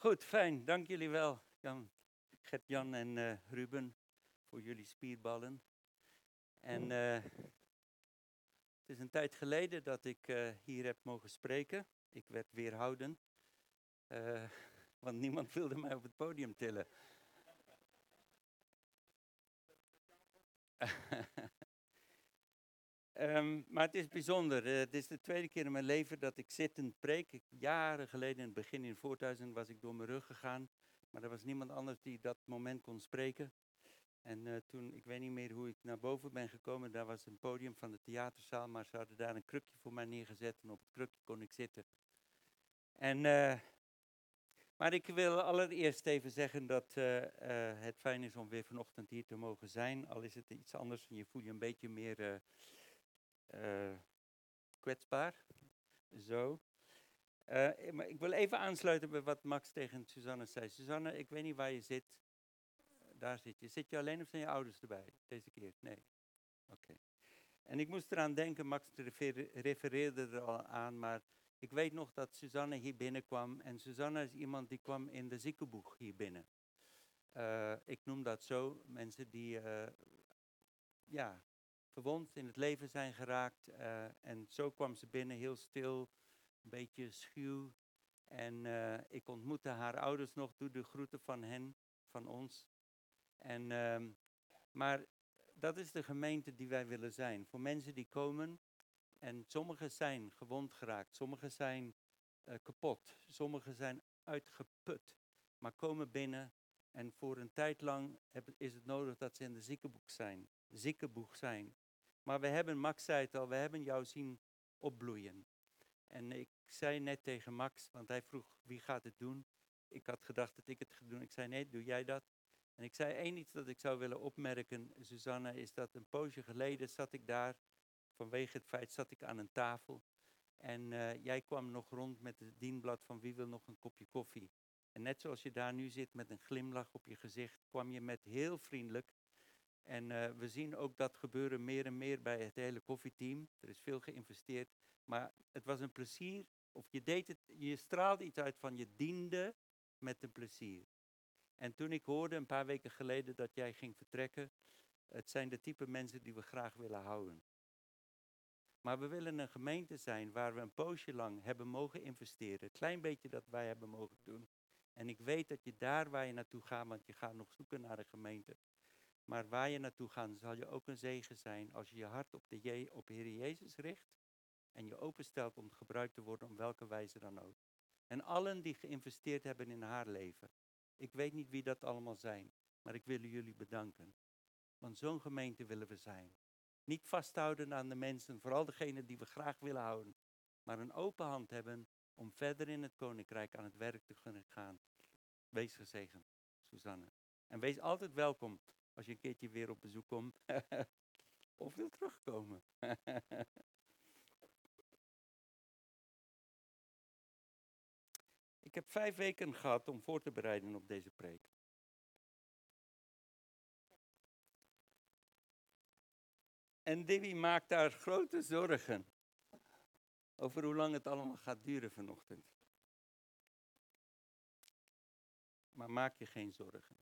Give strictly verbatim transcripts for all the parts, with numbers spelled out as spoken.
Goed, fijn. Dank jullie wel, Jan, Gert-Jan en uh, Ruben, voor jullie spierballen. En uh, het is een tijd geleden dat ik uh, hier heb mogen spreken. Ik werd weerhouden, uh, want niemand wilde mij op het podium tillen. um, maar het is bijzonder. Uh, het is de tweede keer in mijn leven dat ik zittend preek. Ik, jaren geleden, in het begin in Voorthuizen, was ik door mijn rug gegaan. Maar er was niemand anders die dat moment kon spreken. En uh, toen, ik weet niet meer hoe ik naar boven ben gekomen, daar was een podium van de theaterzaal, maar ze hadden daar een krukje voor mij neergezet en op het krukje kon ik zitten. En, uh, maar ik wil allereerst even zeggen dat uh, uh, het fijn is om weer vanochtend hier te mogen zijn, al is het iets anders en je voelt je een beetje meer uh, uh, kwetsbaar. Zo. Uh, maar ik wil even aansluiten bij wat Max tegen Suzanne zei. Suzanne, ik weet niet waar je zit. Daar zit je. Zit je alleen of zijn je ouders erbij deze keer? Nee. Oké. Okay. En ik moest eraan denken, Max refereerde er al aan, maar ik weet nog dat Suzanne hier binnenkwam. En Suzanne is iemand die kwam in de ziekenboeg hier binnen. Uh, ik noem dat zo, mensen die uh, ja, verwond in het leven zijn geraakt. Uh, en zo kwam ze binnen, heel stil, een beetje schuw. En uh, ik ontmoette haar ouders nog, doe de groeten van hen, van ons. En, uh, maar dat is de gemeente die wij willen zijn. Voor mensen die komen en sommigen zijn gewond geraakt, sommigen zijn uh, kapot, sommigen zijn uitgeput. Maar komen binnen en voor een tijd lang heb, is het nodig dat ze in de ziekenboeg zijn. Ziekenboeg zijn. Maar we hebben, Max zei het al, we hebben jou zien opbloeien. En ik zei net tegen Max, want hij vroeg wie gaat het doen. Ik had gedacht dat ik het ga doen. Ik zei nee, doe jij dat? En ik zei één iets dat ik zou willen opmerken, Suzanne, is dat een poosje geleden zat ik daar, vanwege het feit zat ik aan een tafel. En uh, jij kwam nog rond met het dienblad van wie wil nog een kopje koffie. En net zoals je daar nu zit met een glimlach op je gezicht, kwam je met heel vriendelijk. En uh, we zien ook dat gebeuren meer en meer bij het hele koffieteam. Er is veel geïnvesteerd. Maar het was een plezier, of je deed het, je straalde iets uit van je diende met een plezier. En toen ik hoorde een paar weken geleden dat jij ging vertrekken, het zijn de type mensen die we graag willen houden. Maar we willen een gemeente zijn waar we een poosje lang hebben mogen investeren. Een klein beetje dat wij hebben mogen doen. En ik weet dat je daar waar je naartoe gaat, want je gaat nog zoeken naar een gemeente. Maar waar je naartoe gaat, zal je ook een zegen zijn als je je hart op de Je- op Heer Jezus richt. En je openstelt om gebruikt te worden op welke wijze dan ook. En allen die geïnvesteerd hebben in haar leven. Ik weet niet wie dat allemaal zijn, maar ik wil jullie bedanken. Want zo'n gemeente willen we zijn. Niet vasthouden aan de mensen, vooral degenen die we graag willen houden. Maar een open hand hebben om verder in het koninkrijk aan het werk te kunnen gaan. Wees gezegend, Suzanne. En wees altijd welkom als je een keertje weer op bezoek komt. Of wil terugkomen. Ik heb vijf weken gehad om voor te bereiden op deze preek. En Debbie maakt daar grote zorgen over hoe lang het allemaal gaat duren vanochtend. Maar maak je geen zorgen.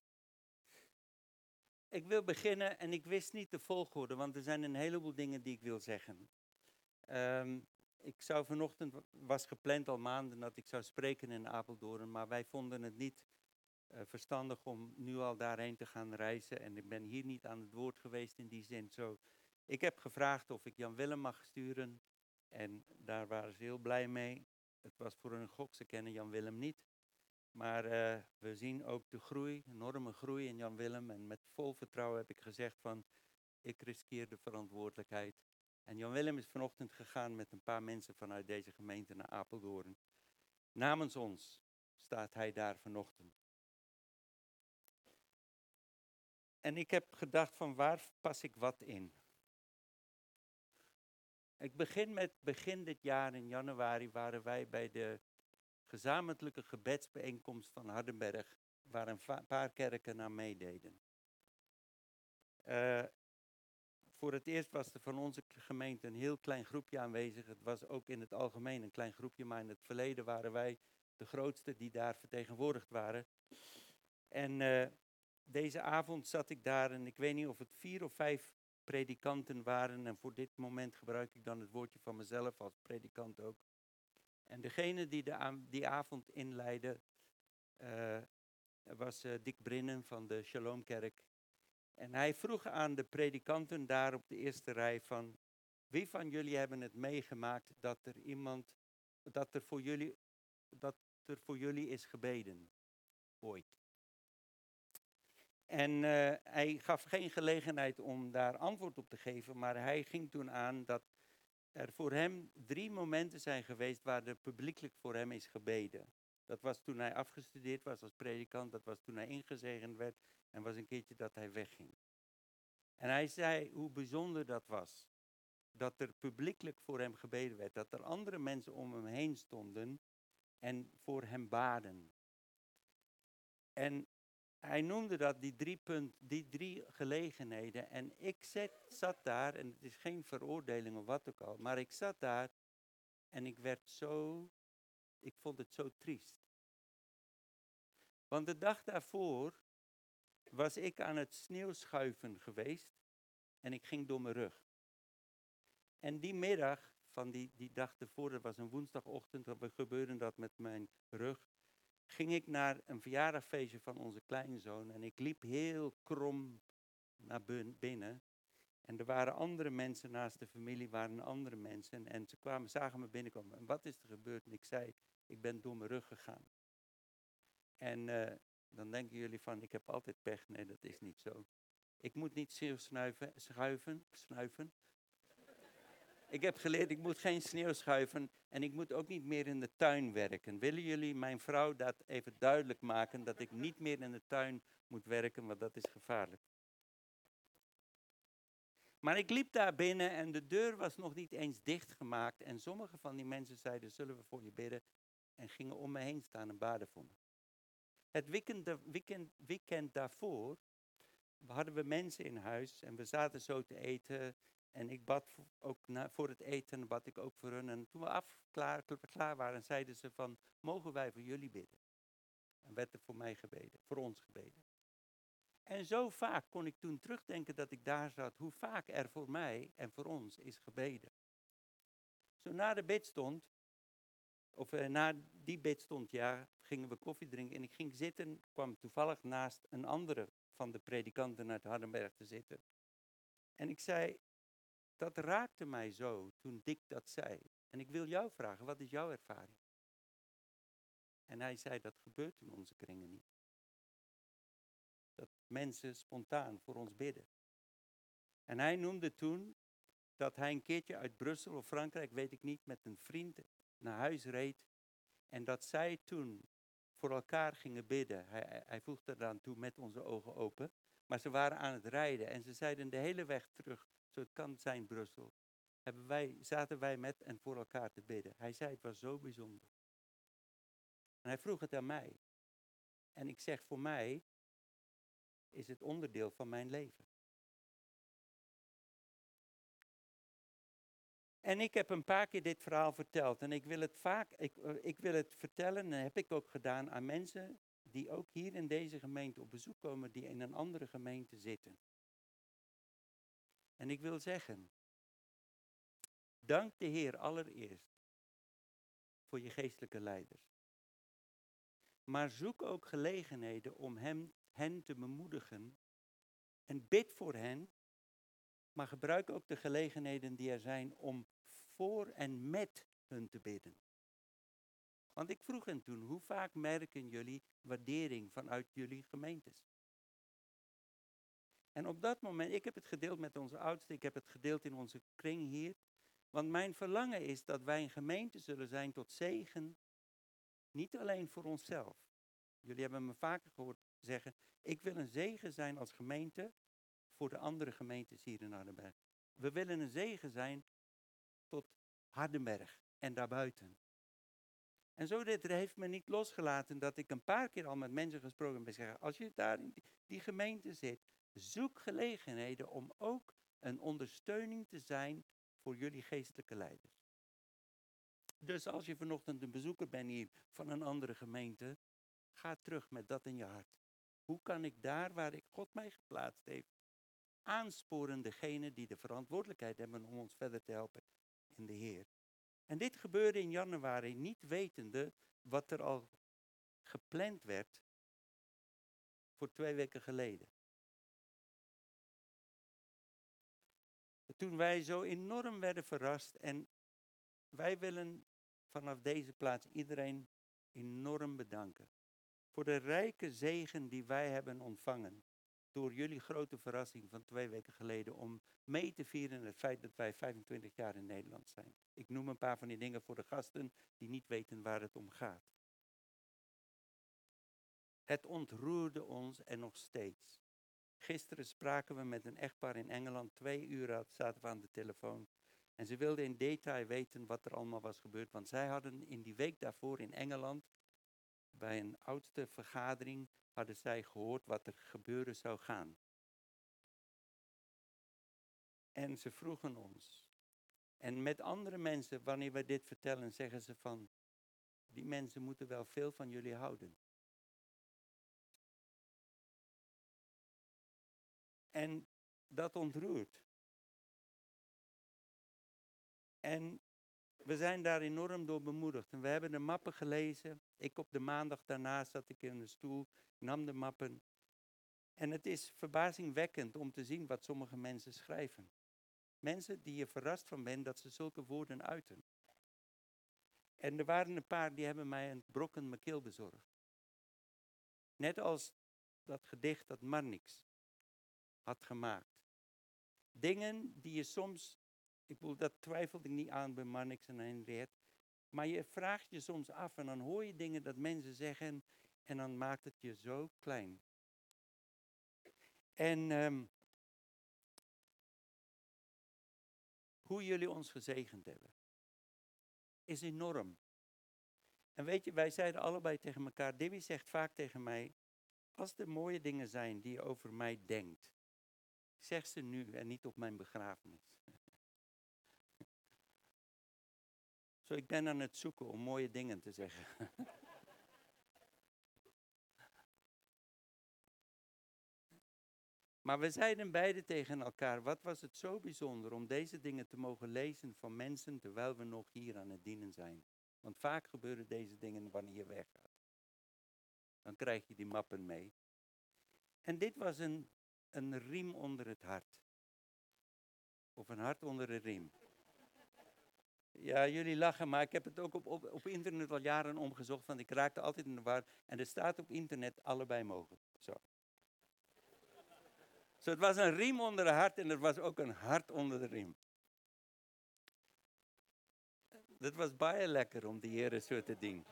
Ik wil beginnen en ik wist niet de volgorde, want er zijn een heleboel dingen die ik wil zeggen. Um, ik zou vanochtend, was gepland al maanden dat ik zou spreken in Apeldoorn, maar wij vonden het niet uh, verstandig om nu al daarheen te gaan reizen. En ik ben hier niet aan het woord geweest in die zin. Zo, ik heb gevraagd of ik Jan Willem mag sturen en daar waren ze heel blij mee. Het was voor hun gok, ze kennen Jan Willem niet. Maar uh, we zien ook de groei, enorme groei in Jan Willem. En met vol vertrouwen heb ik gezegd van, ik riskeer de verantwoordelijkheid. En Jan Willem is vanochtend gegaan met een paar mensen vanuit deze gemeente naar Apeldoorn. Namens ons staat hij daar vanochtend. En ik heb gedacht van waar pas ik wat in? Ik begin met begin dit jaar in januari waren wij bij de gezamenlijke gebedsbijeenkomst van Hardenberg, waar een va- paar kerken aan meededen. Uh, voor het eerst was er van onze gemeente een heel klein groepje aanwezig. Het was ook in het algemeen een klein groepje, maar in het verleden waren wij de grootste die daar vertegenwoordigd waren. En uh, deze avond zat ik daar en ik weet niet of het vier of vijf predikanten waren. En voor dit moment gebruik ik dan het woordje van mezelf als predikant ook. En degene die de, die avond inleidde uh, was uh, Dick Brinnen van de Shalomkerk. En hij vroeg aan de predikanten daar op de eerste rij van, wie van jullie hebben het meegemaakt dat er iemand, dat er voor jullie, dat er voor jullie is gebeden, ooit? En uh, hij gaf geen gelegenheid om daar antwoord op te geven, maar hij ging toen aan dat er voor hem drie momenten zijn geweest waar er publiekelijk voor hem is gebeden. Dat was toen hij afgestudeerd was als predikant, dat was toen hij ingezegend werd en was een keertje dat hij wegging. En hij zei hoe bijzonder dat was. Dat er publiekelijk voor hem gebeden werd. Dat er andere mensen om hem heen stonden en voor hem baden. En hij noemde dat die drie, punt, die drie gelegenheden. En ik zat, zat daar, en het is geen veroordeling of wat ook al, maar ik zat daar en ik werd zo, ik vond het zo triest. Want de dag daarvoor was ik aan het sneeuwschuiven geweest en ik ging door mijn rug. En die middag van die, die dag ervoor, dat was een woensdagochtend, dat gebeurde dat met mijn rug, ging ik naar een verjaardagfeestje van onze kleinzoon en ik liep heel krom naar binnen. En er waren andere mensen naast de familie, waren andere mensen en ze kwamen, zagen me binnenkomen. En wat is er gebeurd? En ik zei, ik ben door mijn rug gegaan. En uh, dan denken jullie van, ik heb altijd pech. Nee, dat is niet zo. Ik moet niet sneeuw snuiven, schuiven, snuiven. Ik heb geleerd, ik moet geen sneeuw schuiven en ik moet ook niet meer in de tuin werken. Willen jullie mijn vrouw dat even duidelijk maken, dat ik niet meer in de tuin moet werken, want dat is gevaarlijk. Maar ik liep daar binnen en de deur was nog niet eens dichtgemaakt. En sommige van die mensen zeiden, zullen we voor je bidden? En gingen om me heen staan en baden voor me. Het weekend, weekend, weekend daarvoor hadden we mensen in huis en we zaten zo te eten. En ik bad ook na, voor het eten, bad ik ook voor hun. En toen we af, klaar, klaar waren, zeiden ze van, mogen wij voor jullie bidden? En werd er voor mij gebeden, voor ons gebeden. En zo vaak kon ik toen terugdenken dat ik daar zat, hoe vaak er voor mij en voor ons is gebeden. Zo na de bidstond, of eh, na die bidstond, ja, gingen we koffie drinken. En ik ging zitten, kwam toevallig naast een andere van de predikanten uit Hardenberg te zitten. En ik zei, dat raakte mij zo toen Dick dat zei. En ik wil jou vragen, wat is jouw ervaring? En hij zei, dat gebeurt in onze kringen niet. Dat mensen spontaan voor ons bidden. En hij noemde toen dat hij een keertje uit Brussel of Frankrijk, weet ik niet, met een vriend naar huis reed. En dat zij toen voor elkaar gingen bidden. Hij, hij voegde eraan toe met onze ogen open. Maar ze waren aan het rijden en ze zeiden de hele weg terug, zo het kan zijn Brussel, hebben wij, zaten wij met en voor elkaar te bidden. Hij zei, het was zo bijzonder. En hij vroeg het aan mij. En ik zeg, voor mij is het onderdeel van mijn leven. En ik heb een paar keer dit verhaal verteld. En ik wil het vaak, ik, ik wil het vertellen, en dat heb ik ook gedaan, aan mensen die ook hier in deze gemeente op bezoek komen, die in een andere gemeente zitten. En ik wil zeggen, dank de Heer allereerst voor je geestelijke leiders. Maar zoek ook gelegenheden om hem, hen te bemoedigen. En bid voor hen. Maar gebruik ook de gelegenheden die er zijn om voor en met hun te bidden. Want ik vroeg hen toen, hoe vaak merken jullie waardering vanuit jullie gemeentes? En op dat moment, ik heb het gedeeld met onze oudsten, ik heb het gedeeld in onze kring hier. Want mijn verlangen is dat wij een gemeente zullen zijn tot zegen, niet alleen voor onszelf. Jullie hebben me vaker gehoord zeggen, ik wil een zegen zijn als gemeente voor de andere gemeentes hier in Hardenberg. We willen een zegen zijn tot Hardenberg en daarbuiten. En zo dit heeft me niet losgelaten dat ik een paar keer al met mensen gesproken heb en zeggen, als je daar in die, die gemeente zit, zoek gelegenheden om ook een ondersteuning te zijn voor jullie geestelijke leiders. Dus als je vanochtend een bezoeker bent hier van een andere gemeente, ga terug met dat in je hart. Hoe kan ik daar waar ik God mij geplaatst heeft, aansporen degene die de verantwoordelijkheid hebben om ons verder te helpen in de Heer. En dit gebeurde in januari, niet wetende wat er al gepland werd voor twee weken geleden. Toen wij zo enorm werden verrast en wij willen vanaf deze plaats iedereen enorm bedanken. Voor de rijke zegen die wij hebben ontvangen. Door jullie grote verrassing van twee weken geleden. Om mee te vieren het feit dat wij vijfentwintig jaar in Nederland zijn. Ik noem een paar van die dingen voor de gasten die niet weten waar het om gaat. Het ontroerde ons en nog steeds. Gisteren spraken we met een echtpaar in Engeland. Twee uur zaten we aan de telefoon. En ze wilden in detail weten wat er allemaal was gebeurd. Want zij hadden in die week daarvoor in Engeland, bij een oudste vergadering, hadden zij gehoord wat er gebeuren zou gaan. En ze vroegen ons. En met andere mensen, wanneer wij dit vertellen, zeggen ze van, die mensen moeten wel veel van jullie houden. En dat ontroert. En we zijn daar enorm door bemoedigd. En we hebben de mappen gelezen. Ik op de maandag daarna zat ik in een stoel, nam de mappen. En het is verbazingwekkend om te zien wat sommige mensen schrijven. Mensen die je verrast van bent dat ze zulke woorden uiten. En er waren een paar die hebben mij een brok in mijn keel bezorgd. Net als dat gedicht dat Marnix had gemaakt. Dingen die je soms, ik bedoel, dat twijfelde ik niet aan bij Marnix en Henriette. Maar je vraagt je soms af en dan hoor je dingen dat mensen zeggen en dan maakt het je zo klein. En um, hoe jullie ons gezegend hebben, is enorm. En weet je, wij zeiden allebei tegen elkaar, Debbie zegt vaak tegen mij, als er mooie dingen zijn die je over mij denkt, zeg ze nu en niet op mijn begrafenis. Zo, ik ben aan het zoeken om mooie dingen te zeggen. Maar we zeiden beide tegen elkaar, wat was het zo bijzonder om deze dingen te mogen lezen van mensen terwijl we nog hier aan het dienen zijn. Want vaak gebeuren deze dingen wanneer je weggaat. Dan krijg je die mappen mee. En dit was een, een riem onder het hart. Of een hart onder de riem. Ja, jullie lachen, maar ik heb het ook op, op, op internet al jaren omgezocht, want ik raakte altijd in de war. En er staat op internet, allebei mogen. Zo. Zo, het was een riem onder het hart en er was ook een hart onder de riem. Dat was baie lekker om de Heere zo te dienen.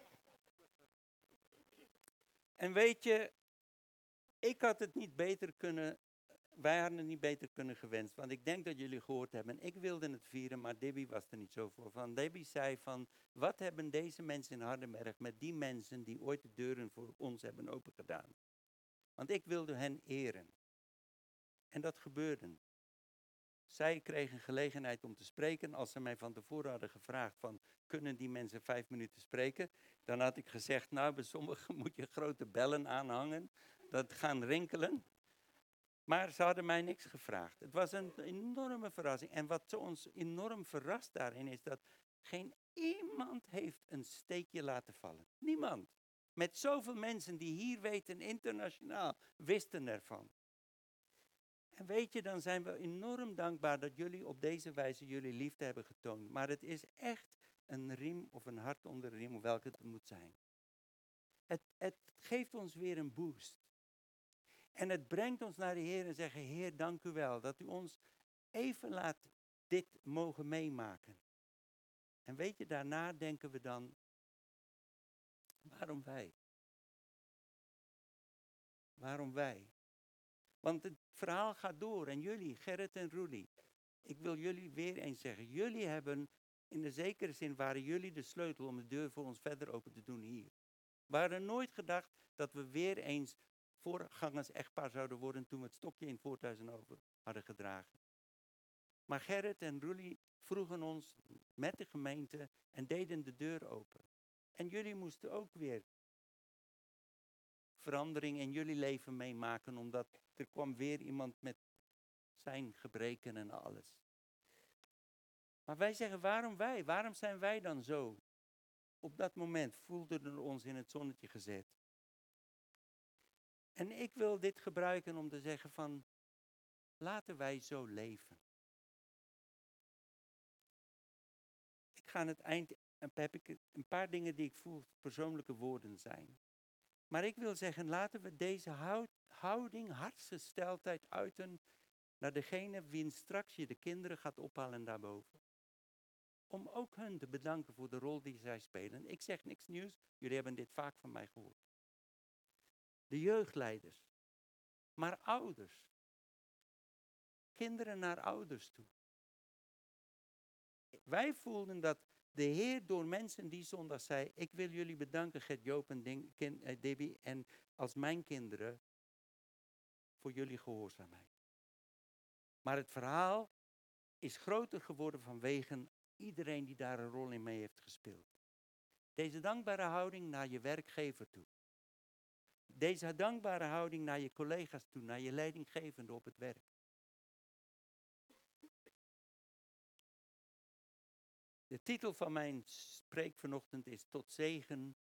En weet je, ik had het niet beter kunnen, wij hadden het niet beter kunnen gewenst. Want ik denk dat jullie gehoord hebben, ik wilde het vieren, maar Debbie was er niet zo voor. Van Debbie zei van, wat hebben deze mensen in Hardenberg met die mensen die ooit de deuren voor ons hebben opengedaan? Want ik wilde hen eren. En dat gebeurde. Zij kregen gelegenheid om te spreken. Als ze mij van tevoren hadden gevraagd van, kunnen die mensen vijf minuten spreken? Dan had ik gezegd, nou, bij sommigen moet je grote bellen aanhangen. Dat gaan rinkelen. Maar ze hadden mij niks gevraagd. Het was een enorme verrassing. En wat ons enorm verrast daarin is dat geen iemand heeft een steekje laten vallen. Niemand. Met zoveel mensen die hier weten, internationaal, wisten ervan. En weet je, dan zijn we enorm dankbaar dat jullie op deze wijze jullie liefde hebben getoond. Maar het is echt een riem of een hart onder de riem, welke het moet zijn. Het, het geeft ons weer een boost. En het brengt ons naar de Heer en zeggen, Heer, dank u wel dat u ons even laat dit mogen meemaken. En weet je, daarna denken we dan, waarom wij? Waarom wij? Want het verhaal gaat door en jullie, Gerrit en Rudy, ik wil jullie weer eens zeggen, jullie hebben, in de zekere zin waren jullie de sleutel om de deur voor ons verder open te doen hier. We hadden nooit gedacht dat we weer eens voorgangers echtpaar zouden worden toen we het stokje in Voorthuizen over hadden gedragen. Maar Gerrit en Rudy vroegen ons met de gemeente en deden de deur open. En jullie moesten ook weer verandering in jullie leven meemaken, omdat er kwam weer iemand met zijn gebreken en alles. Maar wij zeggen, waarom wij? Waarom zijn wij dan zo? Op dat moment voelden we ons in het zonnetje gezet. En ik wil dit gebruiken om te zeggen van, laten wij zo leven. Ik ga aan het eind, heb ik een paar dingen die ik voel persoonlijke woorden zijn. Maar ik wil zeggen, laten we deze houding, hartsgesteldheid uiten naar degene wiens straks je de kinderen gaat ophalen daarboven. Om ook hun te bedanken voor de rol die zij spelen. Ik zeg niks nieuws, jullie hebben dit vaak van mij gehoord. De jeugdleiders, maar ouders. Kinderen naar ouders toe. Wij voelden dat de Heer door mensen die zondag zei, ik wil jullie bedanken, Gert, Joop en Ding, kind, eh, Debbie, en als mijn kinderen, voor jullie gehoorzaamheid. Maar het verhaal is groter geworden vanwege iedereen die daar een rol in mee heeft gespeeld. Deze dankbare houding naar je werkgever toe. Deze dankbare houding naar je collega's toe, naar je leidinggevende op het werk. De titel van mijn spreek vanochtend is Tot zegen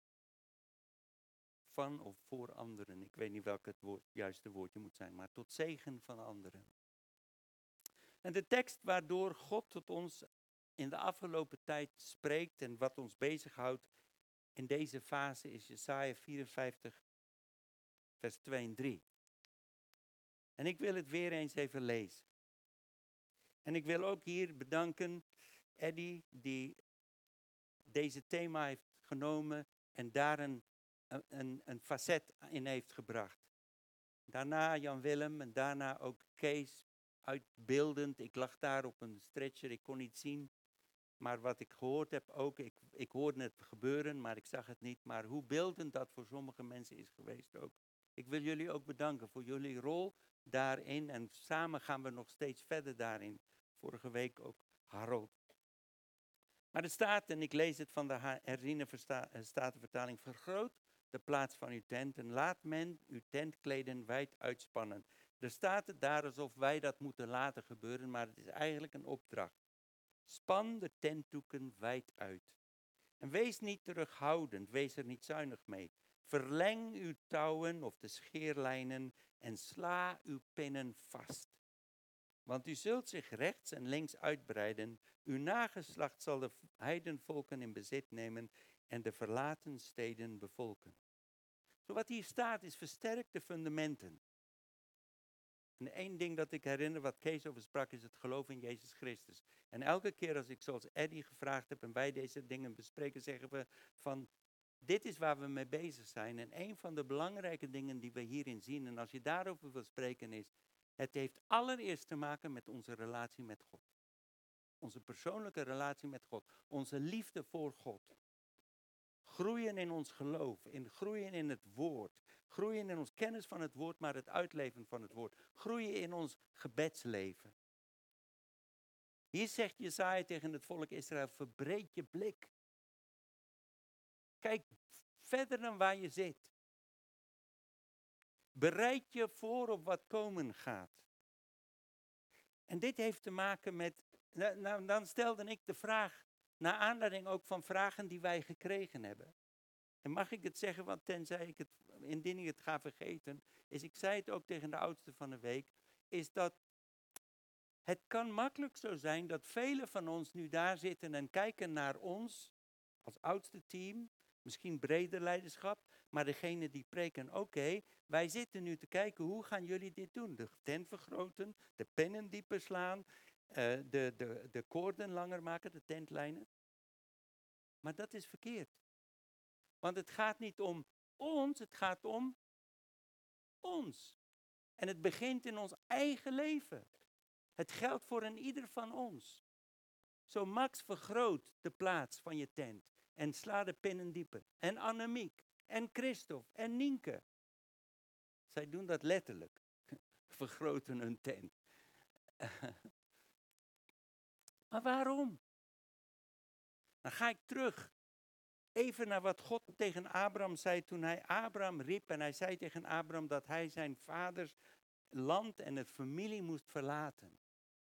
van of voor anderen. Ik weet niet welk het woord, juiste woordje moet zijn, maar tot zegen van anderen. En de tekst waardoor God tot ons in de afgelopen tijd spreekt en wat ons bezighoudt in deze fase is Jesaja vierenvijftig, vers twee en drie. En ik wil het weer eens even lezen. En ik wil ook hier bedanken Eddie die deze thema heeft genomen en daar een, een, een facet in heeft gebracht. Daarna Jan Willem en daarna ook Kees, uitbeeldend. Ik lag daar op een stretcher, ik kon niet zien. Maar wat ik gehoord heb ook, ik, ik hoorde het gebeuren, maar ik zag het niet. Maar hoe beeldend dat voor sommige mensen is geweest ook. Ik wil jullie ook bedanken voor jullie rol daarin. En samen gaan we nog steeds verder daarin. Vorige week ook Harold. Maar er staat, en ik lees het van de herziene statenvertaling, vergroot de plaats van uw tent en laat men uw tentkleden wijd uitspannen. Er staat het daar alsof wij dat moeten laten gebeuren, maar het is eigenlijk een opdracht. Span de tentdoeken wijd uit. En wees niet terughoudend, wees er niet zuinig mee. Verleng uw touwen of de scheerlijnen en sla uw pinnen vast. Want u zult zich rechts en links uitbreiden. Uw nageslacht zal de heidenvolken in bezit nemen en de verlaten steden bevolken. Zo wat hier staat is versterk de fundamenten. En één ding dat ik herinner wat Kees over sprak is het geloof in Jezus Christus. En elke keer als ik zoals Eddie gevraagd heb en wij deze dingen bespreken zeggen we van dit is waar we mee bezig zijn. En een van de belangrijke dingen die we hierin zien en als je daarover wil spreken is het heeft allereerst te maken met onze relatie met God. Onze persoonlijke relatie met God. Onze liefde voor God. Groeien in ons geloof. In groeien in het woord. Groeien in ons kennis van het woord, maar het uitleven van het woord. Groeien in ons gebedsleven. Hier zegt Jesaja tegen het volk Israël, verbreed je blik. Kijk verder dan waar je zit. Bereid je voor op wat komen gaat. En dit heeft te maken met, nou, dan stelde ik de vraag, naar aanleiding ook van vragen die wij gekregen hebben. En mag ik het zeggen, want tenzij ik het, indien ik het ga vergeten, is ik zei het ook tegen de oudste van de week, is dat het kan makkelijk zo zijn dat velen van ons nu daar zitten en kijken naar ons als oudste team, misschien breder leiderschap, maar degene die preken, oké, okay, wij zitten nu te kijken, hoe gaan jullie dit doen? De tent vergroten, de pennen dieper slaan, uh, de, de, de koorden langer maken, de tentlijnen. Maar dat is verkeerd. Want het gaat niet om ons, het gaat om ons. En het begint in ons eigen leven. Het geldt voor een ieder van ons. Zo Max vergroot de plaats van je tent en sla de pinnen dieper. En Annemiek, en Christophe, en Nienke. Zij doen dat letterlijk. Vergroten hun tent. Maar waarom? Dan ga ik terug. Even naar wat God tegen Abraham zei toen hij Abraham riep. En hij zei tegen Abraham dat hij zijn vaders land en het familie moest verlaten.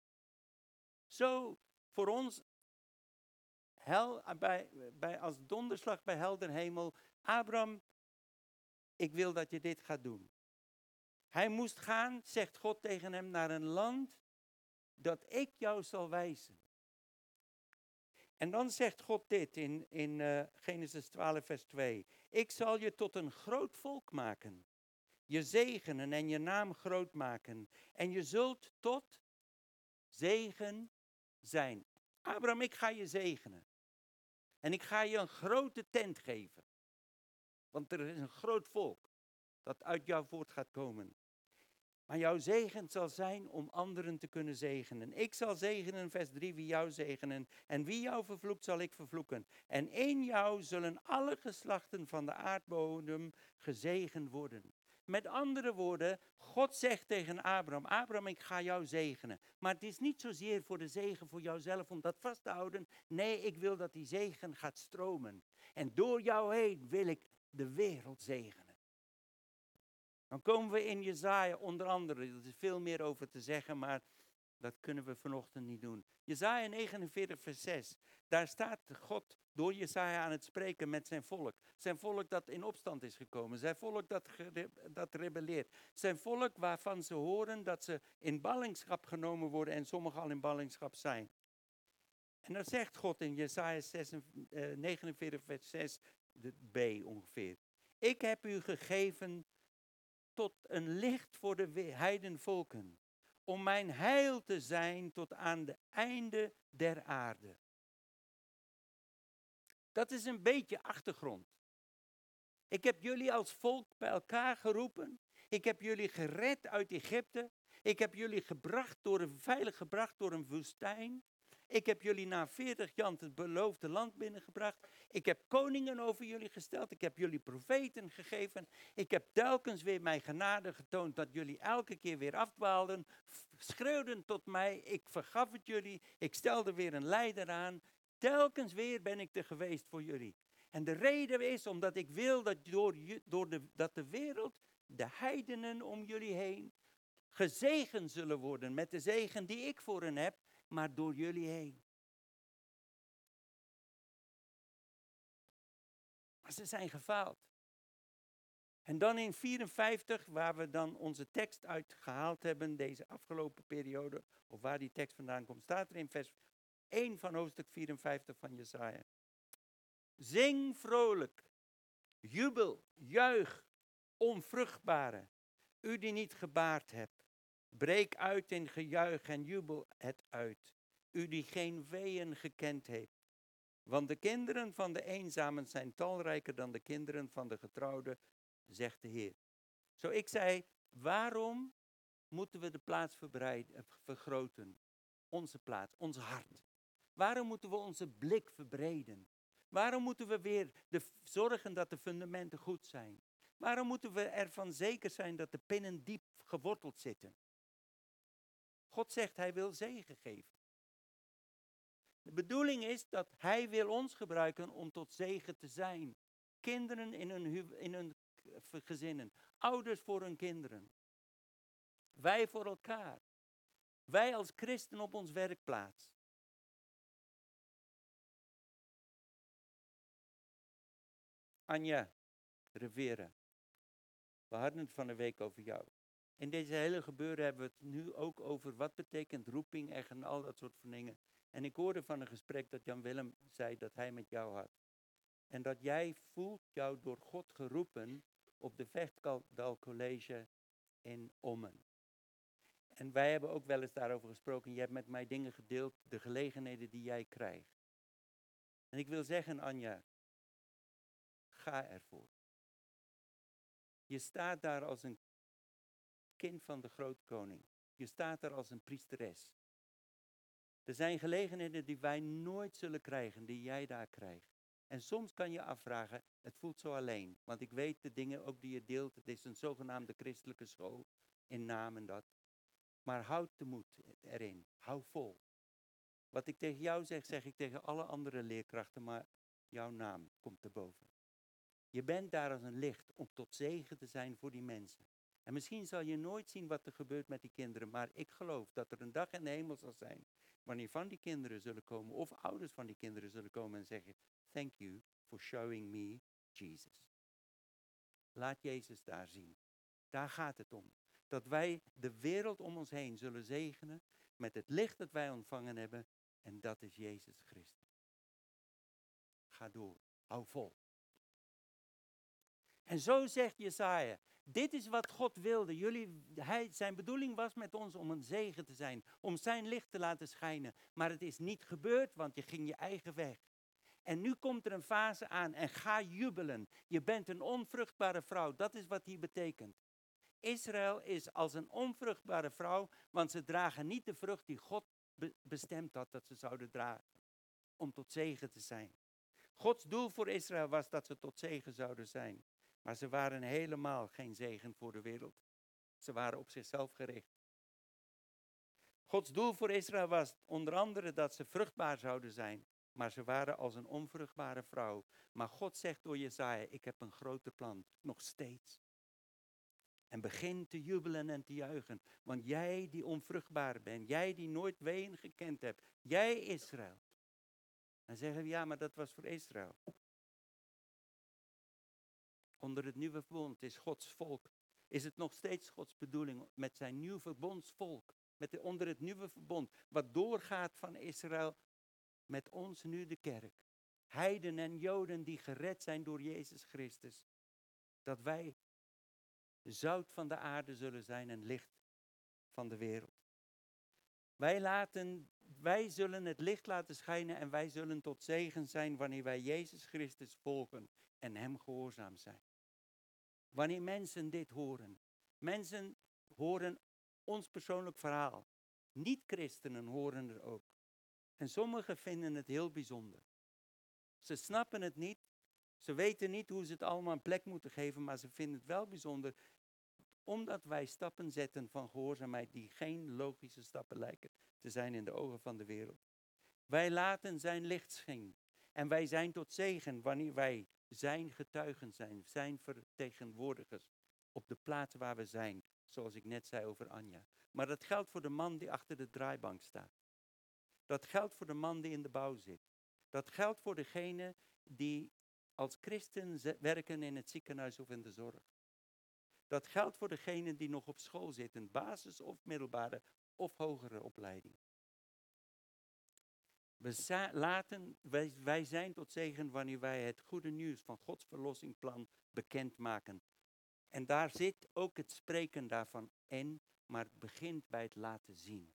Zo voor ons, hel, bij, bij, als donderslag bij helder hemel. Abraham, ik wil dat je dit gaat doen. Hij moest gaan, zegt God tegen hem, naar een land dat ik jou zal wijzen. En dan zegt God dit in, in uh, Genesis twaalf vers twee. Ik zal je tot een groot volk maken. Je zegenen en je naam groot maken. En je zult tot zegen zijn. Abraham, ik ga je zegenen. En ik ga je een grote tent geven. Want er is een groot volk dat uit jou voort gaat komen. Maar jouw zegen zal zijn om anderen te kunnen zegenen. Ik zal zegenen, vers drie, wie jou zegenen. En wie jou vervloekt, zal ik vervloeken. En in jou zullen alle geslachten van de aardbodem gezegend worden. Met andere woorden, God zegt tegen Abraham, Abraham, ik ga jou zegenen. Maar het is niet zozeer voor de zegen voor jouzelf om dat vast te houden. Nee, ik wil dat die zegen gaat stromen. En door jou heen wil ik de wereld zegenen. Dan komen we in Jesaja onder andere, er is veel meer over te zeggen, maar dat kunnen we vanochtend niet doen. Jesaja negenenveertig vers zes, daar staat God door Jesaja aan het spreken met zijn volk. Zijn volk dat in opstand is gekomen, zijn volk dat, dat rebelleert. Zijn volk waarvan ze horen dat ze in ballingschap genomen worden en sommigen al in ballingschap zijn. En dan zegt God in Jesaja negenenveertig vers zes, de B ongeveer. Ik heb u gegeven tot een licht voor de heidenvolken, om mijn heil te zijn tot aan de einde der aarde. Dat is een beetje achtergrond. Ik heb jullie als volk bij elkaar geroepen. Ik heb jullie gered uit Egypte. Ik heb jullie gebracht door een, veilig gebracht door een woestijn. Ik heb jullie na veertig jaar het beloofde land binnengebracht. Ik heb koningen over jullie gesteld. Ik heb jullie profeten gegeven. Ik heb telkens weer mijn genade getoond dat jullie elke keer weer afdwaalden. Schreeuwden tot mij. Ik vergaf het jullie. Ik stelde weer een leider aan. Telkens weer ben ik er geweest voor jullie. En de reden is omdat ik wil dat, door, door de, dat de wereld, de heidenen om jullie heen, gezegend zullen worden met de zegen die ik voor hen heb, maar door jullie heen. Maar ze zijn gefaald. En dan in vierenvijftig, waar we dan onze tekst uit gehaald hebben, deze afgelopen periode, of waar die tekst vandaan komt, staat er in vers één van hoofdstuk vierenvijftig van Jesaja. Zing vrolijk, jubel, juich, onvruchtbare, u die niet gebaard hebt. Breek uit in gejuich en jubel het uit, u die geen weeën gekend heeft. Want de kinderen van de eenzamen zijn talrijker dan de kinderen van de getrouwden, zegt de Heer. Zo ik zei, waarom moeten we de plaats vergroten? Onze plaats, ons hart. Waarom moeten we onze blik verbreden? Waarom moeten we weer de, zorgen dat de fundamenten goed zijn? Waarom moeten we ervan zeker zijn dat de pinnen diep geworteld zitten? God zegt, hij wil zegen geven. De bedoeling is dat hij wil ons gebruiken om tot zegen te zijn. Kinderen in hun, in hun gezinnen. Ouders voor hun kinderen. Wij voor elkaar. Wij als christen op ons werkplaats. Anja Rivera. We hadden het van de week over jou. In deze hele gebeuren hebben we het nu ook over wat betekent roeping en al dat soort van dingen. En ik hoorde van een gesprek dat Jan Willem zei dat hij met jou had. En dat jij voelt jou door God geroepen op de Vechtdal College in Ommen. En wij hebben ook wel eens daarover gesproken. Je hebt met mij dingen gedeeld, de gelegenheden die jij krijgt. En ik wil zeggen, Anja, ga ervoor. Je staat daar als een kind van de grote koning. Je staat daar als een priesteres. Er zijn gelegenheden die wij nooit zullen krijgen, die jij daar krijgt. En soms kan je afvragen, het voelt zo alleen. Want ik weet de dingen ook die je deelt, het is een zogenaamde christelijke school, in naam en dat. Maar houd de moed erin, hou vol. Wat ik tegen jou zeg, zeg ik tegen alle andere leerkrachten, maar jouw naam komt erboven. Je bent daar als een licht om tot zegen te zijn voor die mensen. En misschien zal je nooit zien wat er gebeurt met die kinderen, maar ik geloof dat er een dag in de hemel zal zijn, wanneer van die kinderen zullen komen, of ouders van die kinderen zullen komen en zeggen, thank you for showing me Jesus. Laat Jezus daar zien. Daar gaat het om. Dat wij de wereld om ons heen zullen zegenen met het licht dat wij ontvangen hebben. En dat is Jezus Christus. Ga door. Hou vol. En zo zegt Jesaja, dit is wat God wilde. Jullie, hij, zijn bedoeling was met ons om een zegen te zijn. Om zijn licht te laten schijnen. Maar het is niet gebeurd, want je ging je eigen weg. En nu komt er een fase aan en ga jubelen. Je bent een onvruchtbare vrouw. Dat is wat hier betekent. Israël is als een onvruchtbare vrouw, want ze dragen niet de vrucht die God be- bestemd had dat ze zouden dragen. Om tot zegen te zijn. Gods doel voor Israël was dat ze tot zegen zouden zijn. Maar ze waren helemaal geen zegen voor de wereld. Ze waren op zichzelf gericht. Gods doel voor Israël was onder andere dat ze vruchtbaar zouden zijn. Maar ze waren als een onvruchtbare vrouw. Maar God zegt door Jesaja, ik heb een groter plan, nog steeds. En begin te jubelen en te juichen. Want jij die onvruchtbaar bent, jij die nooit ween gekend hebt, jij Israël. Dan zeggen we, ja, maar dat was voor Israël. Onder het nieuwe verbond is Gods volk. Is het nog steeds Gods bedoeling met zijn nieuw verbondsvolk. Met de, onder het nieuwe verbond. Wat doorgaat van Israël met ons nu de kerk. Heiden en Joden die gered zijn door Jezus Christus. Dat wij zout van de aarde zullen zijn en licht van de wereld. Wij, laten, wij zullen het licht laten schijnen en wij zullen tot zegen zijn wanneer wij Jezus Christus volgen en hem gehoorzaam zijn. Wanneer mensen dit horen. Mensen horen ons persoonlijk verhaal. Niet-christenen horen er ook. En sommigen vinden het heel bijzonder. Ze snappen het niet. Ze weten niet hoe ze het allemaal een plek moeten geven, maar ze vinden het wel bijzonder. Omdat wij stappen zetten van gehoorzaamheid die geen logische stappen lijken te zijn in de ogen van de wereld. Wij laten zijn licht schijnen. En wij zijn tot zegen wanneer wij zijn getuigen zijn, zijn vertegenwoordigers op de plaats waar we zijn. Zoals ik net zei over Anja. Maar dat geldt voor de man die achter de draaibank staat. Dat geldt voor de man die in de bouw zit. Dat geldt voor degene die als christen werken in het ziekenhuis of in de zorg. Dat geldt voor degenen die nog op school zitten, basis- of middelbare of hogere opleiding. We za- laten, wij, wij zijn tot zegen wanneer wij het goede nieuws van Gods verlossingsplan bekendmaken. En daar zit ook het spreken daarvan in, maar het begint bij het laten zien.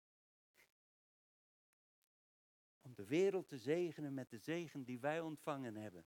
Om de wereld te zegenen met de zegen die wij ontvangen hebben.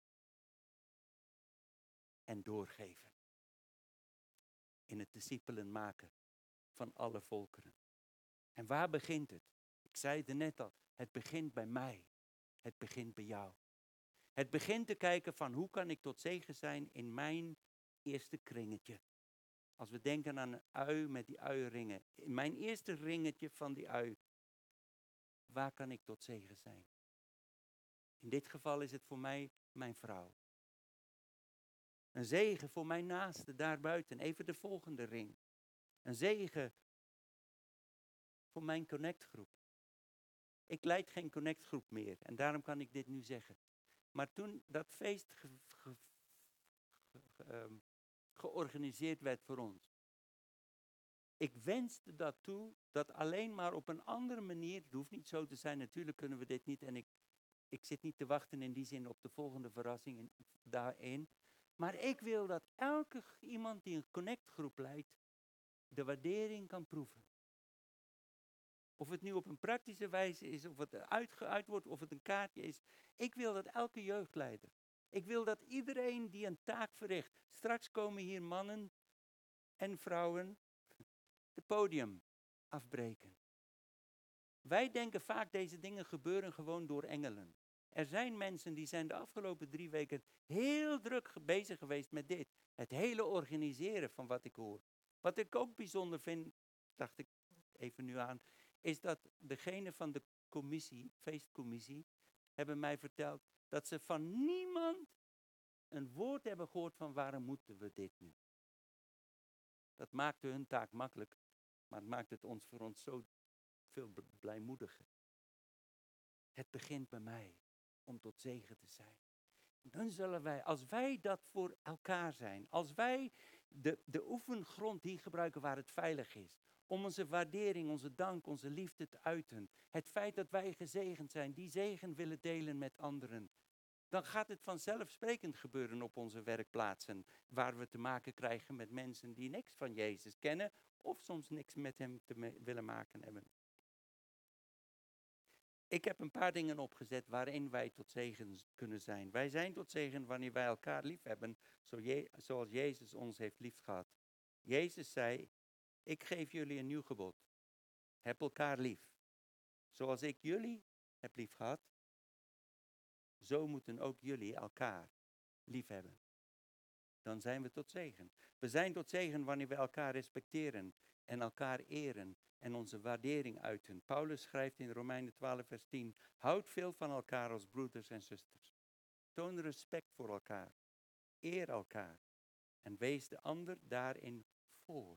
En doorgeven. In het discipelen maken van alle volkeren. En waar begint het? Ik zei het net al, het begint bij mij. Het begint bij jou. Het begint te kijken van hoe kan ik tot zegen zijn in mijn eerste kringetje. Als we denken aan een ui met die uieringen. In mijn eerste ringetje van die ui. Waar kan ik tot zegen zijn? In dit geval is het voor mij mijn vrouw. Een zegen voor mijn naaste daarbuiten. Even de volgende ring. Een zegen voor mijn connectgroep. Ik leid geen connectgroep meer en daarom kan ik dit nu zeggen. Maar toen dat feest ge, ge, ge, ge, um, georganiseerd werd voor ons. Ik wenste dat toe, dat alleen maar op een andere manier, het hoeft niet zo te zijn, natuurlijk kunnen we dit niet. En ik, ik zit niet te wachten in die zin op de volgende verrassing in, daarin. Maar ik wil dat elke iemand die een connectgroep leidt, de waardering kan proeven. Of het nu op een praktische wijze is, of het uitgeuit wordt, of het een kaartje is. Ik wil dat elke jeugdleider. Ik wil dat iedereen die een taak verricht. Straks komen hier mannen en vrouwen het podium afbreken. Wij denken vaak deze dingen gebeuren gewoon door engelen. Er zijn mensen die zijn de afgelopen drie weken heel druk bezig geweest met dit. Het hele organiseren van wat ik hoor. Wat ik ook bijzonder vind, dacht ik even nu aan, is dat degene van de commissie, feestcommissie, hebben mij verteld dat ze van niemand een woord hebben gehoord van waarom moeten we dit nu. Dat maakte hun taak makkelijk, maar het maakt het ons voor ons zo veel blijmoediger. Het begint bij mij om tot zegen te zijn. Dan zullen wij, als wij dat voor elkaar zijn, als wij de, de oefengrond die gebruiken waar het veilig is, om onze waardering, onze dank, onze liefde te uiten, het feit dat wij gezegend zijn, die zegen willen delen met anderen, dan gaat het vanzelfsprekend gebeuren op onze werkplaatsen, waar we te maken krijgen met mensen die niks van Jezus kennen, of soms niks met hem te me- willen maken hebben. Ik heb een paar dingen opgezet waarin wij tot zegen kunnen zijn. Wij zijn tot zegen wanneer wij elkaar lief hebben, zo je, zoals Jezus ons heeft lief gehad. Jezus zei, ik geef jullie een nieuw gebod. Heb elkaar lief. Zoals ik jullie heb lief gehad, zo moeten ook jullie elkaar lief hebben. Dan zijn we tot zegen. We zijn tot zegen wanneer we elkaar respecteren en elkaar eren en onze waardering uiten. Paulus schrijft in Romeinen twaalf vers tien, houd veel van elkaar als broeders en zusters. Toon respect voor elkaar. Eer elkaar. En wees de ander daarin voor.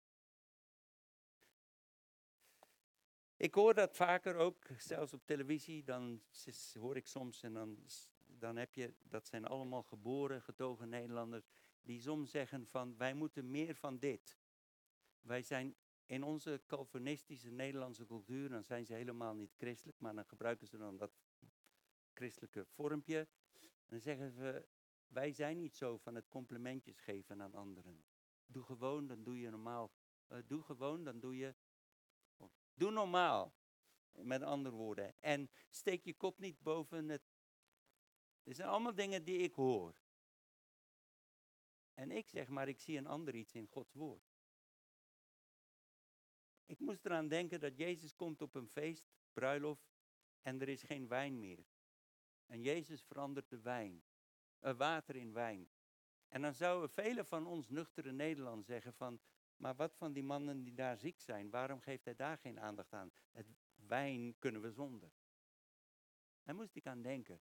Ik hoor dat vaker ook, zelfs op televisie, dan hoor ik soms en dan, dan heb je, dat zijn allemaal geboren, getogen Nederlanders, die soms zeggen van, wij moeten meer van dit. Wij zijn in onze Calvinistische Nederlandse cultuur, dan zijn ze helemaal niet christelijk, maar dan gebruiken ze dan dat christelijke vormpje. En dan zeggen ze, wij zijn niet zo van het complimentjes geven aan anderen. Doe gewoon, dan doe je normaal. Uh, doe gewoon, dan doe je... Doe normaal, met andere woorden. En steek je kop niet boven het... Dit zijn allemaal dingen die ik hoor. En ik zeg maar, ik zie een ander iets in Gods woord. Ik moest eraan denken dat Jezus komt op een feest, bruiloft, en er is geen wijn meer. En Jezus verandert de wijn, uh, water in wijn. En dan zouden velen van ons nuchtere Nederlanders zeggen van, maar wat van die mannen die daar ziek zijn, waarom geeft hij daar geen aandacht aan? Het wijn kunnen we zonder. Daar moest ik aan denken.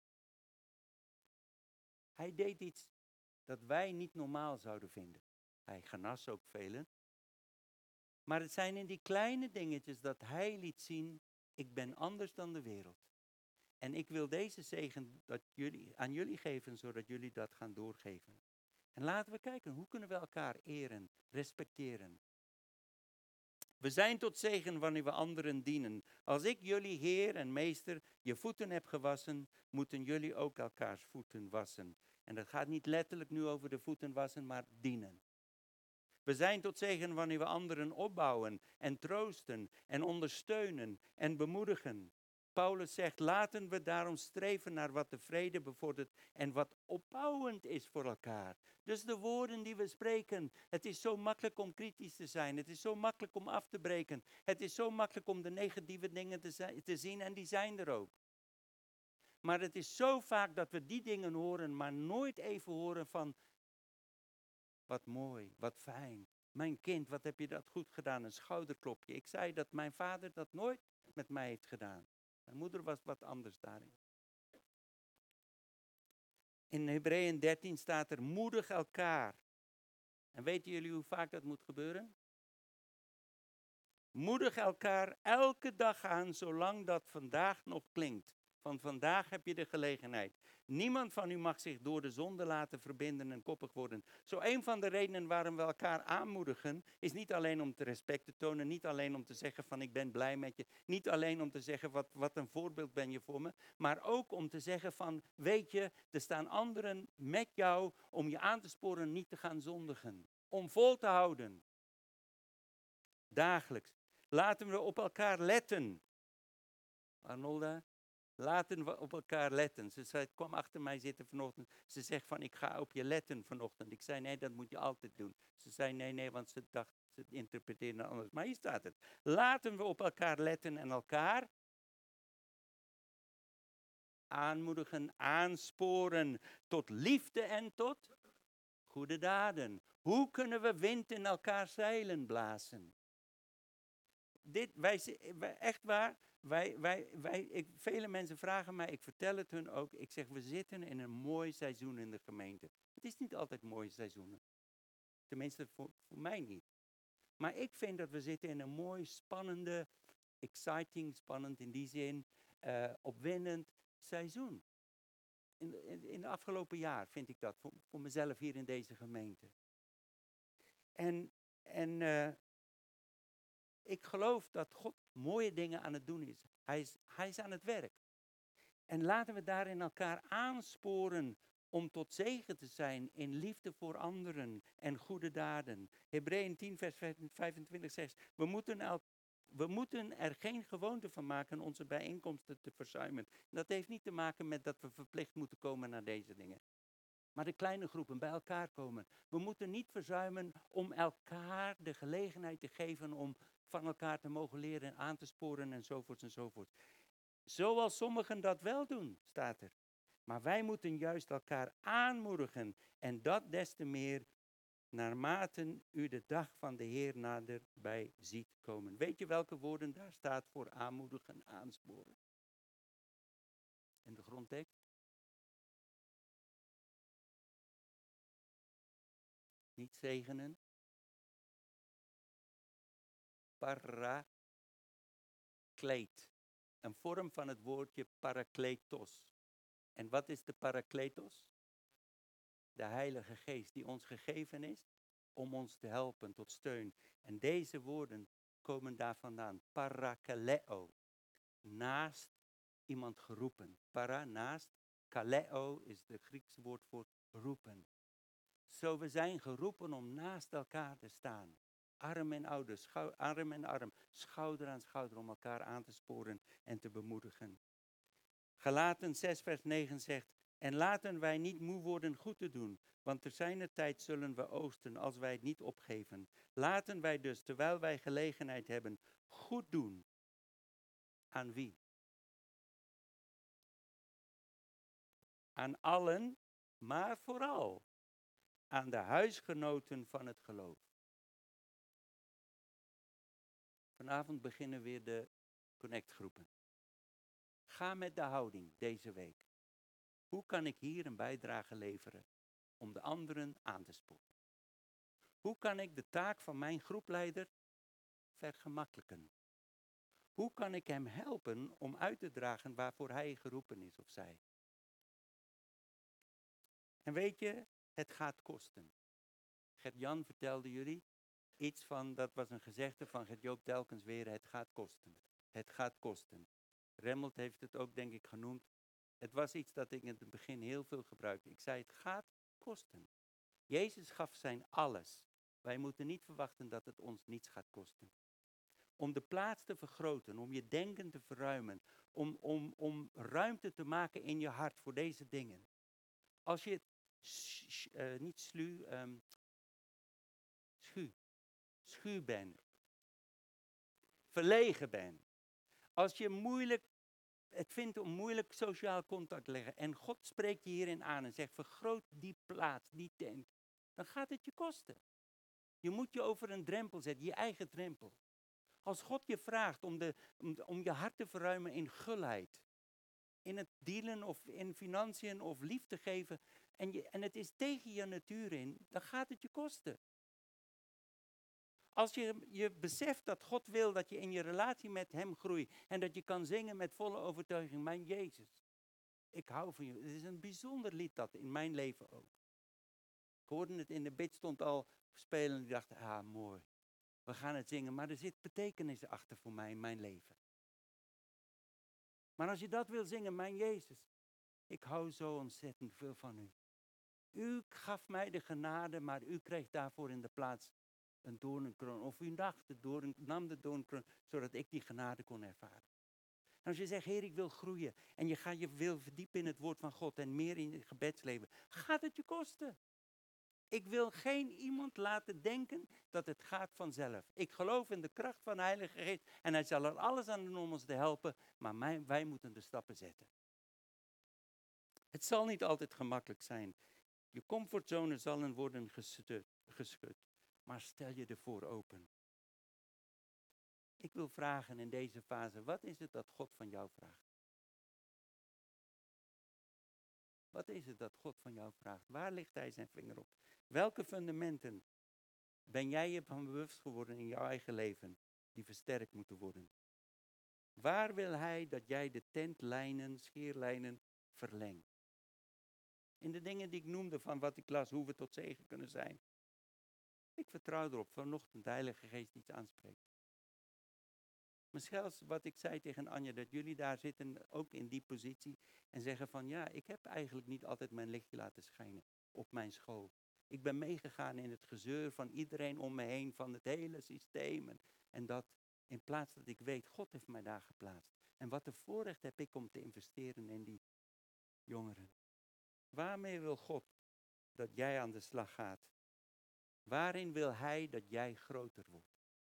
Hij deed iets dat wij niet normaal zouden vinden. Hij genas ook velen. Maar het zijn in die kleine dingetjes dat hij liet zien, ik ben anders dan de wereld. En ik wil deze zegen dat jullie, aan jullie geven, zodat jullie dat gaan doorgeven. En laten we kijken, hoe kunnen we elkaar eren, respecteren. We zijn tot zegen wanneer we anderen dienen. Als ik jullie Heer en Meester je voeten heb gewassen, moeten jullie ook elkaars voeten wassen. En dat gaat niet letterlijk nu over de voeten wassen, maar dienen. We zijn tot zegen wanneer we anderen opbouwen en troosten en ondersteunen en bemoedigen. Paulus zegt, laten we daarom streven naar wat de vrede bevordert en wat opbouwend is voor elkaar. Dus de woorden die we spreken, het is zo makkelijk om kritisch te zijn. Het is zo makkelijk om af te breken. Het is zo makkelijk om de negatieve dingen te, te zien en die zijn er ook. Maar het is zo vaak dat we die dingen horen, maar nooit even horen van, wat mooi, wat fijn. Mijn kind, wat heb je dat goed gedaan, een schouderklopje. Ik zei dat mijn vader dat nooit met mij heeft gedaan. Mijn moeder was wat anders daarin. In Hebreeën dertien staat er, moedig elkaar. En weten jullie hoe vaak dat moet gebeuren? Moedig elkaar elke dag aan, zolang dat vandaag nog klinkt. Van vandaag heb je de gelegenheid. Niemand van u mag zich door de zonde laten verbinden en koppig worden. Zo een van de redenen waarom we elkaar aanmoedigen, is niet alleen om te respect te tonen, niet alleen om te zeggen van ik ben blij met je, niet alleen om te zeggen wat, wat een voorbeeld ben je voor me, maar ook om te zeggen van weet je, er staan anderen met jou om je aan te sporen niet te gaan zondigen. Om vol te houden. Dagelijks. Laten we op elkaar letten. Arnolda, laten we op elkaar letten. Ze zei, kwam achter mij zitten vanochtend. Ze zegt van, ik ga op je letten vanochtend. Ik zei, nee, dat moet je altijd doen. Ze zei, nee, nee, want ze dacht, ze interpreteerde anders. Maar hier staat het. Laten we op elkaar letten en elkaar aanmoedigen, aansporen tot liefde en tot goede daden. Hoe kunnen we wind in elkaar zeilen blazen? dit, wij, zi- wij, echt waar, wij, wij, wij, ik, vele mensen vragen mij, ik vertel het hun ook. Ik zeg, we zitten in een mooi seizoen in de gemeente. Het is niet altijd mooie seizoenen. Tenminste, voor, voor mij niet. Maar ik vind dat we zitten in een mooi, spannende, exciting, spannend in die zin, uh, opwindend seizoen. In, in, in de afgelopen jaar vind ik dat, voor, voor mezelf hier in deze gemeente. En, en uh, ik geloof dat God mooie dingen aan het doen is. Hij is, hij is aan het werk. En laten we daarin elkaar aansporen om tot zegen te zijn in liefde voor anderen en goede daden. Hebreeën tien vers vijfentwintig zegt, we moeten, el, we moeten er geen gewoonte van maken onze bijeenkomsten te verzuimen. Dat heeft niet te maken met dat we verplicht moeten komen naar deze dingen. Maar de kleine groepen bij elkaar komen. We moeten niet verzuimen om elkaar de gelegenheid te geven om van elkaar te mogen leren en aan te sporen enzovoort enzovoort. Zoals sommigen dat wel doen, staat er. Maar wij moeten juist elkaar aanmoedigen. En dat des te meer naarmate u de dag van de Heer naderbij ziet komen. Weet je welke woorden daar staat voor aanmoedigen, aansporen? In de grondtekst? Niet zegenen. Parakleet. Een vorm van het woordje parakletos. En wat is de parakletos? De Heilige Geest die ons gegeven is om ons te helpen tot steun. En deze woorden komen daar vandaan. Parakaleo. Naast iemand geroepen. Para, naast. Kaleo is het Griekse woord voor roepen. Zo we zijn geroepen om naast elkaar te staan. Arm en ouder, schou- arm en arm, schouder aan schouder om elkaar aan te sporen en te bemoedigen. Galaten zes vers negen zegt, en laten wij niet moe worden goed te doen, want ter zijner tijd zullen we oogsten als wij het niet opgeven. Laten wij dus, terwijl wij gelegenheid hebben, goed doen. Aan wie? Aan allen, maar vooral aan de huisgenoten van het geloof. Vanavond beginnen weer de connectgroepen. Ga met de houding deze week. Hoe kan ik hier een bijdrage leveren om de anderen aan te sporen? Hoe kan ik de taak van mijn groepleider vergemakkelijken? Hoe kan ik hem helpen om uit te dragen waarvoor hij geroepen is of zij? En weet je, het gaat kosten. Gert-Jan vertelde jullie iets van, dat was een gezegde van Gert-Joop telkens weer, het gaat kosten. Het gaat kosten. Remmelt heeft het ook denk ik genoemd. Het was iets dat ik in het begin heel veel gebruikte. Ik zei, het gaat kosten. Jezus gaf zijn alles. Wij moeten niet verwachten dat het ons niets gaat kosten. Om de plaats te vergroten, om je denken te verruimen, om, om, om ruimte te maken in je hart voor deze dingen. Als je sh, sh, uh, niet sluw, um, schuw, schuw bent, verlegen bent, als je moeilijk het vindt om moeilijk sociaal contact te leggen en God spreekt je hierin aan en zegt vergroot die plaats, die tent, dan gaat het je kosten. Je moet je over een drempel zetten, je eigen drempel. Als God je vraagt om, de, om, om je hart te verruimen in gulheid, in het dealen of in financiën of liefde geven, en, je, en het is tegen je natuur in, dan gaat het je kosten. Als je, je beseft dat God wil dat je in je relatie met hem groeit en dat je kan zingen met volle overtuiging, mijn Jezus, ik hou van je. Het is een bijzonder lied dat in mijn leven ook. Ik hoorde het in de bidstond al spelen en ik dacht, ah mooi, we gaan het zingen, maar er zit betekenis achter voor mij in mijn leven. Maar als je dat wil zingen, mijn Jezus, ik hou zo ontzettend veel van u. U gaf mij de genade, maar u kreeg daarvoor in de plaats een doornenkroon. Of u dacht de doorn, nam de doornenkroon, zodat ik die genade kon ervaren. En als je zegt, Heer, ik wil groeien. En je gaat je wil verdiepen in het woord van God en meer in het gebedsleven. Gaat het je kosten? Ik wil geen iemand laten denken dat het gaat vanzelf. Ik geloof in de kracht van de Heilige Geest. En hij zal er alles aan doen om ons te helpen. Maar mij, wij moeten de stappen zetten. Het zal niet altijd gemakkelijk zijn. Je comfortzone zal worden geschud, geschud. Maar stel je ervoor open. Ik wil vragen in deze fase, wat is het dat God van jou vraagt? Wat is het dat God van jou vraagt? Waar ligt hij zijn vinger op? Welke fundamenten ben jij je van bewust geworden in jouw eigen leven die versterkt moeten worden? Waar wil hij dat jij de tentlijnen, scheerlijnen verlengt? In de dingen die ik noemde van wat ik las, hoe we tot zegen kunnen zijn. Ik vertrouw erop vanochtend de Heilige Geest iets aanspreekt. Maar zelfs wat ik zei tegen Anja, dat jullie daar zitten, ook in die positie, en zeggen van ja, ik heb eigenlijk niet altijd mijn lichtje laten schijnen op mijn school. Ik ben meegegaan in het gezeur van iedereen om me heen, van het hele systeem. En, en dat in plaats dat ik weet, God heeft mij daar geplaatst. En wat een voorrecht heb ik om te investeren in die jongeren. Waarmee wil God dat jij aan de slag gaat? Waarin wil hij dat jij groter wordt?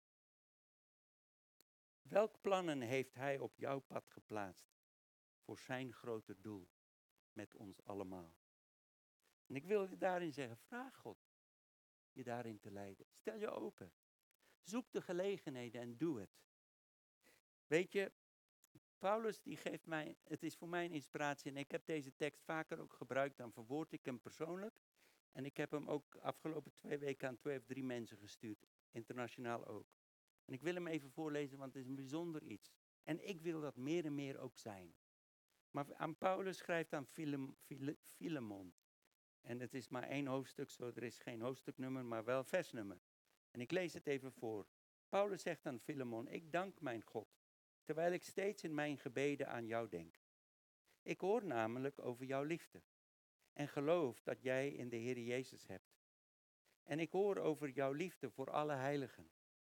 Welke plannen heeft hij op jouw pad geplaatst voor zijn groter doel met ons allemaal? En ik wil je daarin zeggen, vraag God je daarin te leiden. Stel je open. Zoek de gelegenheden en doe het. Weet je, Paulus die geeft mij, het is voor mij een inspiratie en ik heb deze tekst vaker ook gebruikt, dan verwoord ik hem persoonlijk. En ik heb hem ook afgelopen twee weken aan twee of drie mensen gestuurd, internationaal ook. En ik wil hem even voorlezen, want het is een bijzonder iets. En ik wil dat meer en meer ook zijn. Maar aan Paulus schrijft aan Philem, Phile, Philemon. En het is maar één hoofdstuk, zo er is geen hoofdstuknummer, maar wel versnummer. En ik lees het even voor. Paulus zegt aan Philemon, ik dank mijn God, terwijl ik steeds in mijn gebeden aan jou denk. Ik hoor namelijk over jouw liefde. En geloof dat jij in de Heer Jezus hebt. En ik hoor over jouw liefde voor alle heiligen.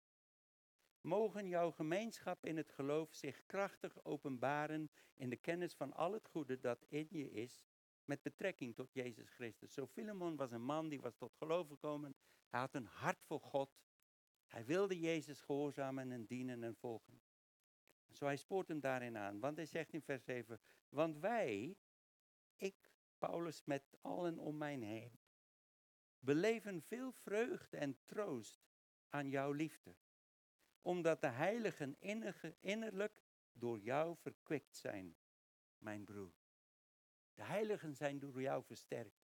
Mogen jouw gemeenschap in het geloof zich krachtig openbaren in de kennis van al het goede dat in je is, met betrekking tot Jezus Christus. Zo Philemon was een man die was tot geloof gekomen. Hij had een hart voor God. Hij wilde Jezus gehoorzamen en dienen en volgen. Zo hij spoort hem daarin aan. Want hij zegt in vers zeven, want wij, ik, Paulus met allen om mij heen, beleven veel vreugde en troost aan jouw liefde. Omdat de heiligen innerge, innerlijk door jou verkwikt zijn, mijn broer. De heiligen zijn door jou versterkt.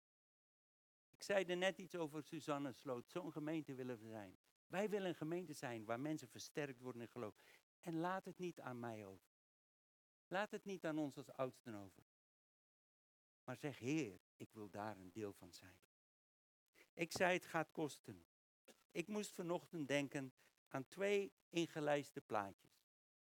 Ik zei er net iets over Suzanne Sloot. Zo'n gemeente willen we zijn. Wij willen een gemeente zijn waar mensen versterkt worden in geloof. En laat het niet aan mij over. Laat het niet aan ons als oudsten over. Maar zeg, Heer, ik wil daar een deel van zijn. Ik zei, het gaat kosten. Ik moest vanochtend denken aan twee ingelijste plaatjes.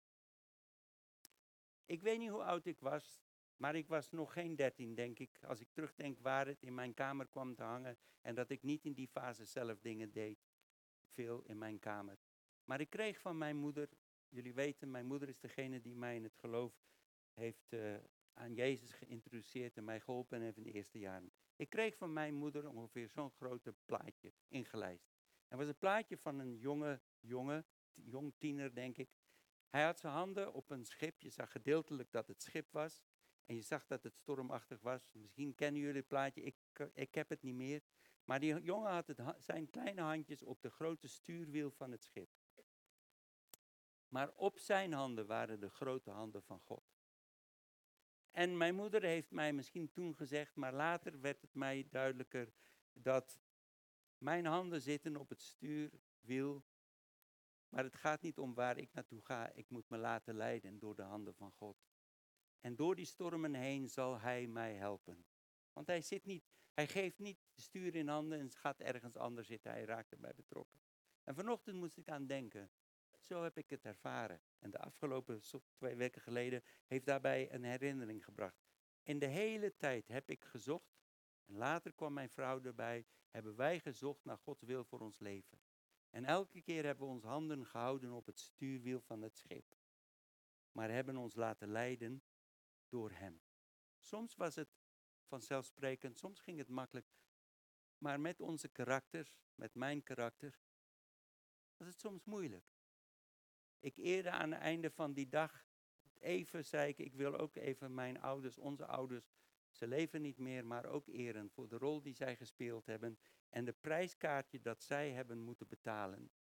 Ik weet niet hoe oud ik was, maar ik was nog geen dertien, denk ik. Als ik terugdenk waar het in mijn kamer kwam te hangen en dat ik niet in die fase zelf dingen deed. Veel in mijn kamer. Maar ik kreeg van mijn moeder, jullie weten, mijn moeder is degene die mij in het geloof heeft uh, aan Jezus geïntroduceerd en mij geholpen heeft in de eerste jaren. Ik kreeg van mijn moeder ongeveer zo'n grote plaatje ingelijst. Het was een plaatje van een jonge jongen, jong tiener denk ik. Hij had zijn handen op een schip. Je zag gedeeltelijk dat het schip was. En je zag dat het stormachtig was. Misschien kennen jullie het plaatje. Ik, ik heb het niet meer. Maar die jongen had het, zijn kleine handjes op de grote stuurwiel van het schip. Maar op zijn handen waren de grote handen van God. En mijn moeder heeft mij misschien toen gezegd, maar later werd het mij duidelijker dat mijn handen zitten op het stuurwiel. Maar het gaat niet om waar ik naartoe ga. Ik moet me laten leiden door de handen van God. En door die stormen heen zal hij mij helpen. Want hij zit niet, hij geeft niet de stuur in handen en gaat ergens anders zitten. Hij raakt erbij betrokken. En vanochtend moest ik aan denken. Zo heb ik het ervaren. En de afgelopen twee weken geleden heeft daarbij een herinnering gebracht. In de hele tijd heb ik gezocht. En later kwam mijn vrouw erbij. Hebben wij gezocht naar Gods wil voor ons leven. En elke keer hebben we onze handen gehouden op het stuurwiel van het schip. Maar hebben ons laten leiden door hem. Soms was het vanzelfsprekend, soms ging het makkelijk. Maar met onze karakters, met mijn karakter, was het soms moeilijk. Ik eerde aan het einde van die dag, even zei ik, ik wil ook even mijn ouders, onze ouders, ze leven niet meer, maar ook eren voor de rol die zij gespeeld hebben en de prijskaartje dat zij hebben moeten betalen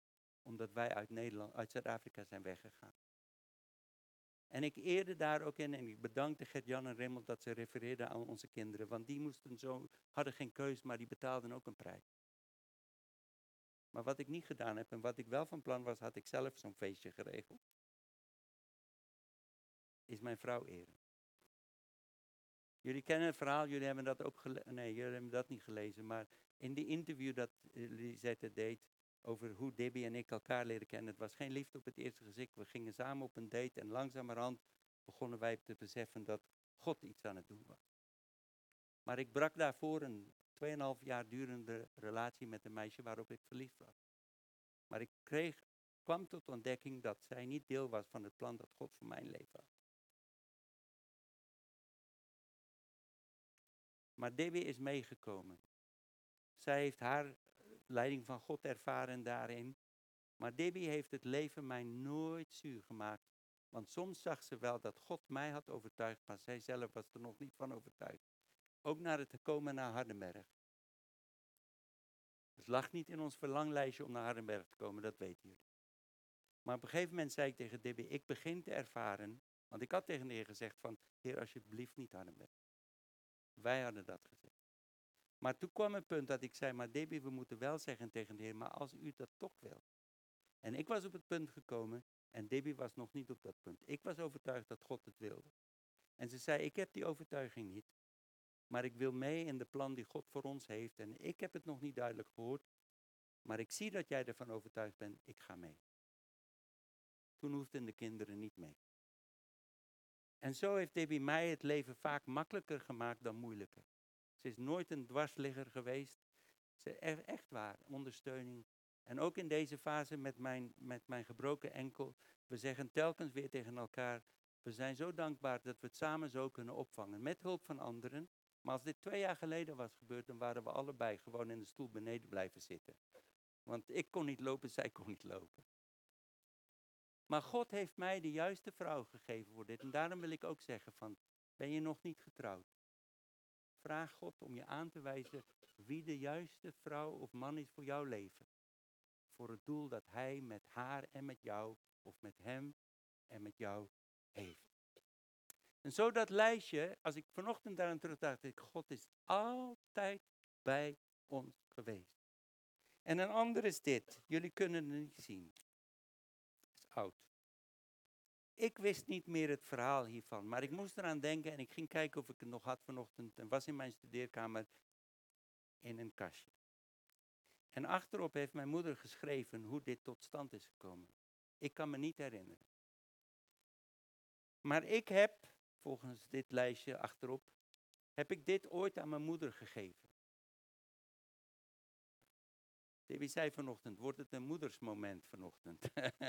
omdat wij uit Nederland, uit Zuid-Afrika zijn weggegaan. En ik eerde daar ook in en ik bedankte Gert-Jan en Raymond dat ze refereerden aan onze kinderen. Want die moesten zo, hadden geen keus, maar die betaalden ook een prijs. Maar wat ik niet gedaan heb en wat ik wel van plan was, had ik zelf zo'n feestje geregeld. Is mijn vrouw eren. Jullie kennen het verhaal, jullie hebben dat ook gelezen. Nee, jullie hebben dat niet gelezen. Maar in die interview dat Lisette deed over hoe Debbie en ik elkaar leren kennen. Het was geen liefde op het eerste gezicht. We gingen samen op een date en langzamerhand begonnen wij te beseffen dat God iets aan het doen was. Maar ik brak daarvoor een tweeënhalf jaar durende relatie met een meisje waarop ik verliefd was. Maar ik kreeg, kwam tot ontdekking dat zij niet deel was van het plan dat God voor mijn leven had. Maar Debbie is meegekomen. Zij heeft haar leiding van God ervaren daarin. Maar Debbie heeft het leven mij nooit zuur gemaakt. Want soms zag ze wel dat God mij had overtuigd, maar zij zelf was er nog niet van overtuigd. Ook naar het te komen naar Hardenberg. Het lag niet in ons verlanglijstje om naar Hardenberg te komen, dat weten jullie. Maar op een gegeven moment zei ik tegen Debbie, ik begin te ervaren, want ik had tegen de Heer gezegd van, Heer alsjeblieft niet Hardenberg. Wij hadden dat gezegd. Maar toen kwam het punt dat ik zei, maar Debbie, we moeten wel zeggen tegen de Heer, maar als u dat toch wil. En ik was op het punt gekomen en Debbie was nog niet op dat punt. Ik was overtuigd dat God het wilde. En ze zei, ik heb die overtuiging niet, maar ik wil mee in de plan die God voor ons heeft. En ik heb het nog niet duidelijk gehoord, maar ik zie dat jij ervan overtuigd bent, ik ga mee. Toen hoefden de kinderen niet mee. En zo heeft Debbie mij het leven vaak makkelijker gemaakt dan moeilijker. Ze is nooit een dwarsligger geweest. Ze is echt waar, ondersteuning. En ook in deze fase met mijn, met mijn gebroken enkel. We zeggen telkens weer tegen elkaar. We zijn zo dankbaar dat we het samen zo kunnen opvangen. Met hulp van anderen. Maar als dit twee jaar geleden was gebeurd, dan waren we allebei gewoon in de stoel beneden blijven zitten. Want ik kon niet lopen, zij kon niet lopen. Maar God heeft mij de juiste vrouw gegeven voor dit. En daarom wil ik ook zeggen van, ben je nog niet getrouwd? Vraag God om je aan te wijzen wie de juiste vrouw of man is voor jouw leven. Voor het doel dat hij met haar en met jou, of met hem en met jou heeft. En zo dat lijstje, als ik vanochtend daaraan terugdacht, dacht ik, God is altijd bij ons geweest. En een ander is dit, jullie kunnen het niet zien. Het is oud. Ik wist niet meer het verhaal hiervan, maar ik moest eraan denken en ik ging kijken of ik het nog had vanochtend. En was in mijn studeerkamer in een kastje. En achterop heeft mijn moeder geschreven hoe dit tot stand is gekomen. Ik kan me niet herinneren. Maar ik heb, volgens dit lijstje achterop, heb ik dit ooit aan mijn moeder gegeven. Debbie zei vanochtend, wordt het een moedersmoment vanochtend?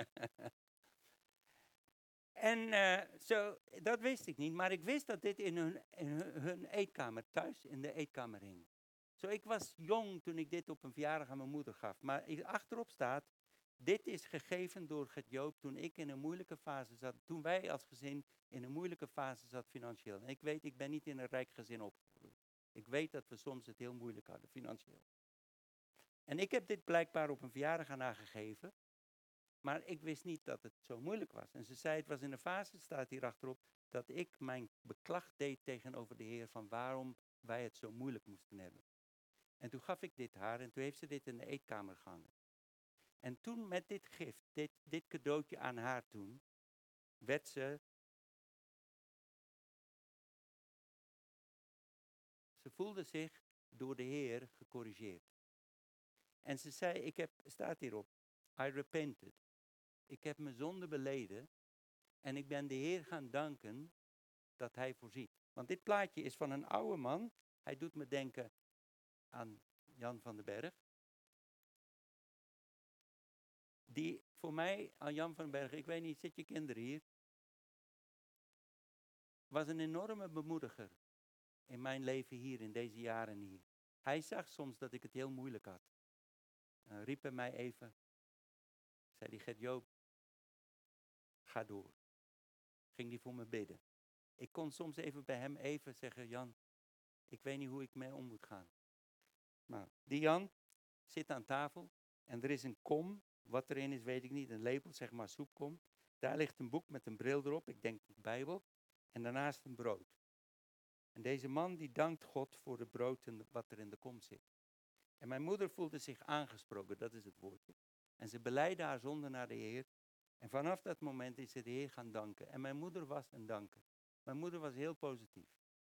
En uh, zo, dat wist ik niet, maar ik wist dat dit in hun, in hun eetkamer, thuis in de eetkamer hing. Zo, ik was jong toen ik dit op een verjaardag aan mijn moeder gaf. Maar achterop staat, dit is gegeven door Gert-Joop toen ik in een moeilijke fase zat. Toen wij als gezin in een moeilijke fase zat financieel. En ik weet, ik ben niet in een rijk gezin opgegroeid. Ik weet dat we soms het heel moeilijk hadden, financieel. En ik heb dit blijkbaar op een verjaardag aan haar gegeven. Maar ik wist niet dat het zo moeilijk was. En ze zei, het was in een fase, staat hier achterop, dat ik mijn beklag deed tegenover de Heer van waarom wij het zo moeilijk moesten hebben. En toen gaf ik dit haar en toen heeft ze dit in de eetkamer gehangen. En toen met dit gift, dit, dit cadeautje aan haar toen, werd ze, ze voelde zich door de Heer gecorrigeerd. En ze zei, ik heb, staat hierop, I repented. Ik heb mijn zonde beleden en ik ben de Heer gaan danken dat hij voorziet. Want dit plaatje is van een oude man. Hij doet me denken aan Jan van den Berg. Die voor mij, aan Jan van den Berg, ik weet niet, zit je kinderen hier? Was een enorme bemoediger in mijn leven hier, in deze jaren hier. Hij zag soms dat ik het heel moeilijk had. Uh, riep hij mij even. Zei hij, Gert-Joop, ga door. Ging hij voor me bidden. Ik kon soms even bij hem even zeggen, Jan, ik weet niet hoe ik mee om moet gaan. Nou, die Jan zit aan tafel En er is een kom, wat erin is weet ik niet, een lepel, zeg maar soepkom. Daar ligt een boek met een bril erop, ik denk de Bijbel. En daarnaast een brood. En deze man die dankt God voor het brood en wat er in de kom zit. En mijn moeder voelde zich aangesproken, dat is het woordje. En ze beleidde haar zonde naar de Heer. En vanaf dat moment is ze de Heer gaan danken. En mijn moeder was een danker. Mijn moeder was heel positief.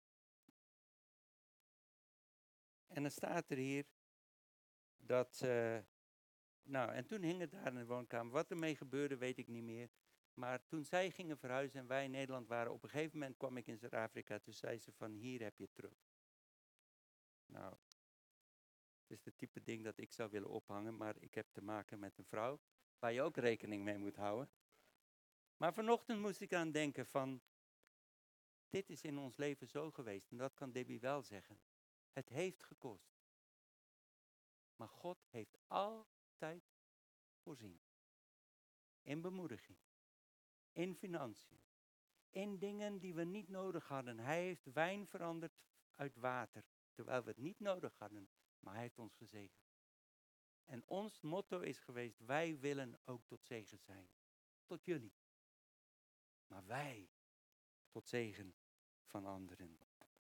En dan staat er hier dat, uh, nou en toen hing het daar in de woonkamer. Wat ermee gebeurde weet ik niet meer. Maar toen zij gingen verhuizen en wij in Nederland waren, op een gegeven moment kwam ik in Zuid-Afrika. Toen zei ze van hier heb je het terug. Nou, het is het type ding dat ik zou willen ophangen, maar ik heb te maken met een vrouw waar je ook rekening mee moet houden. Maar vanochtend moest ik aan denken van, dit is in ons leven zo geweest en dat kan Debbie wel zeggen. Het heeft gekost. Maar God heeft altijd voorzien. In bemoediging. In financiën. In dingen die we niet nodig hadden. Hij heeft wijn veranderd uit water. Terwijl we het niet nodig hadden. Maar hij heeft ons gezegend. En ons motto is geweest. Wij willen ook tot zegen zijn. Tot jullie. Maar wij tot zegen van anderen.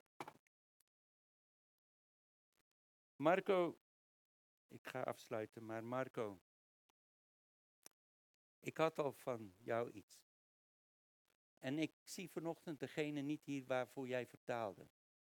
Marco. Ik ga afsluiten. Maar Marco. Ik had al van jou iets. En ik zie vanochtend degene niet hier waarvoor jij vertaalde.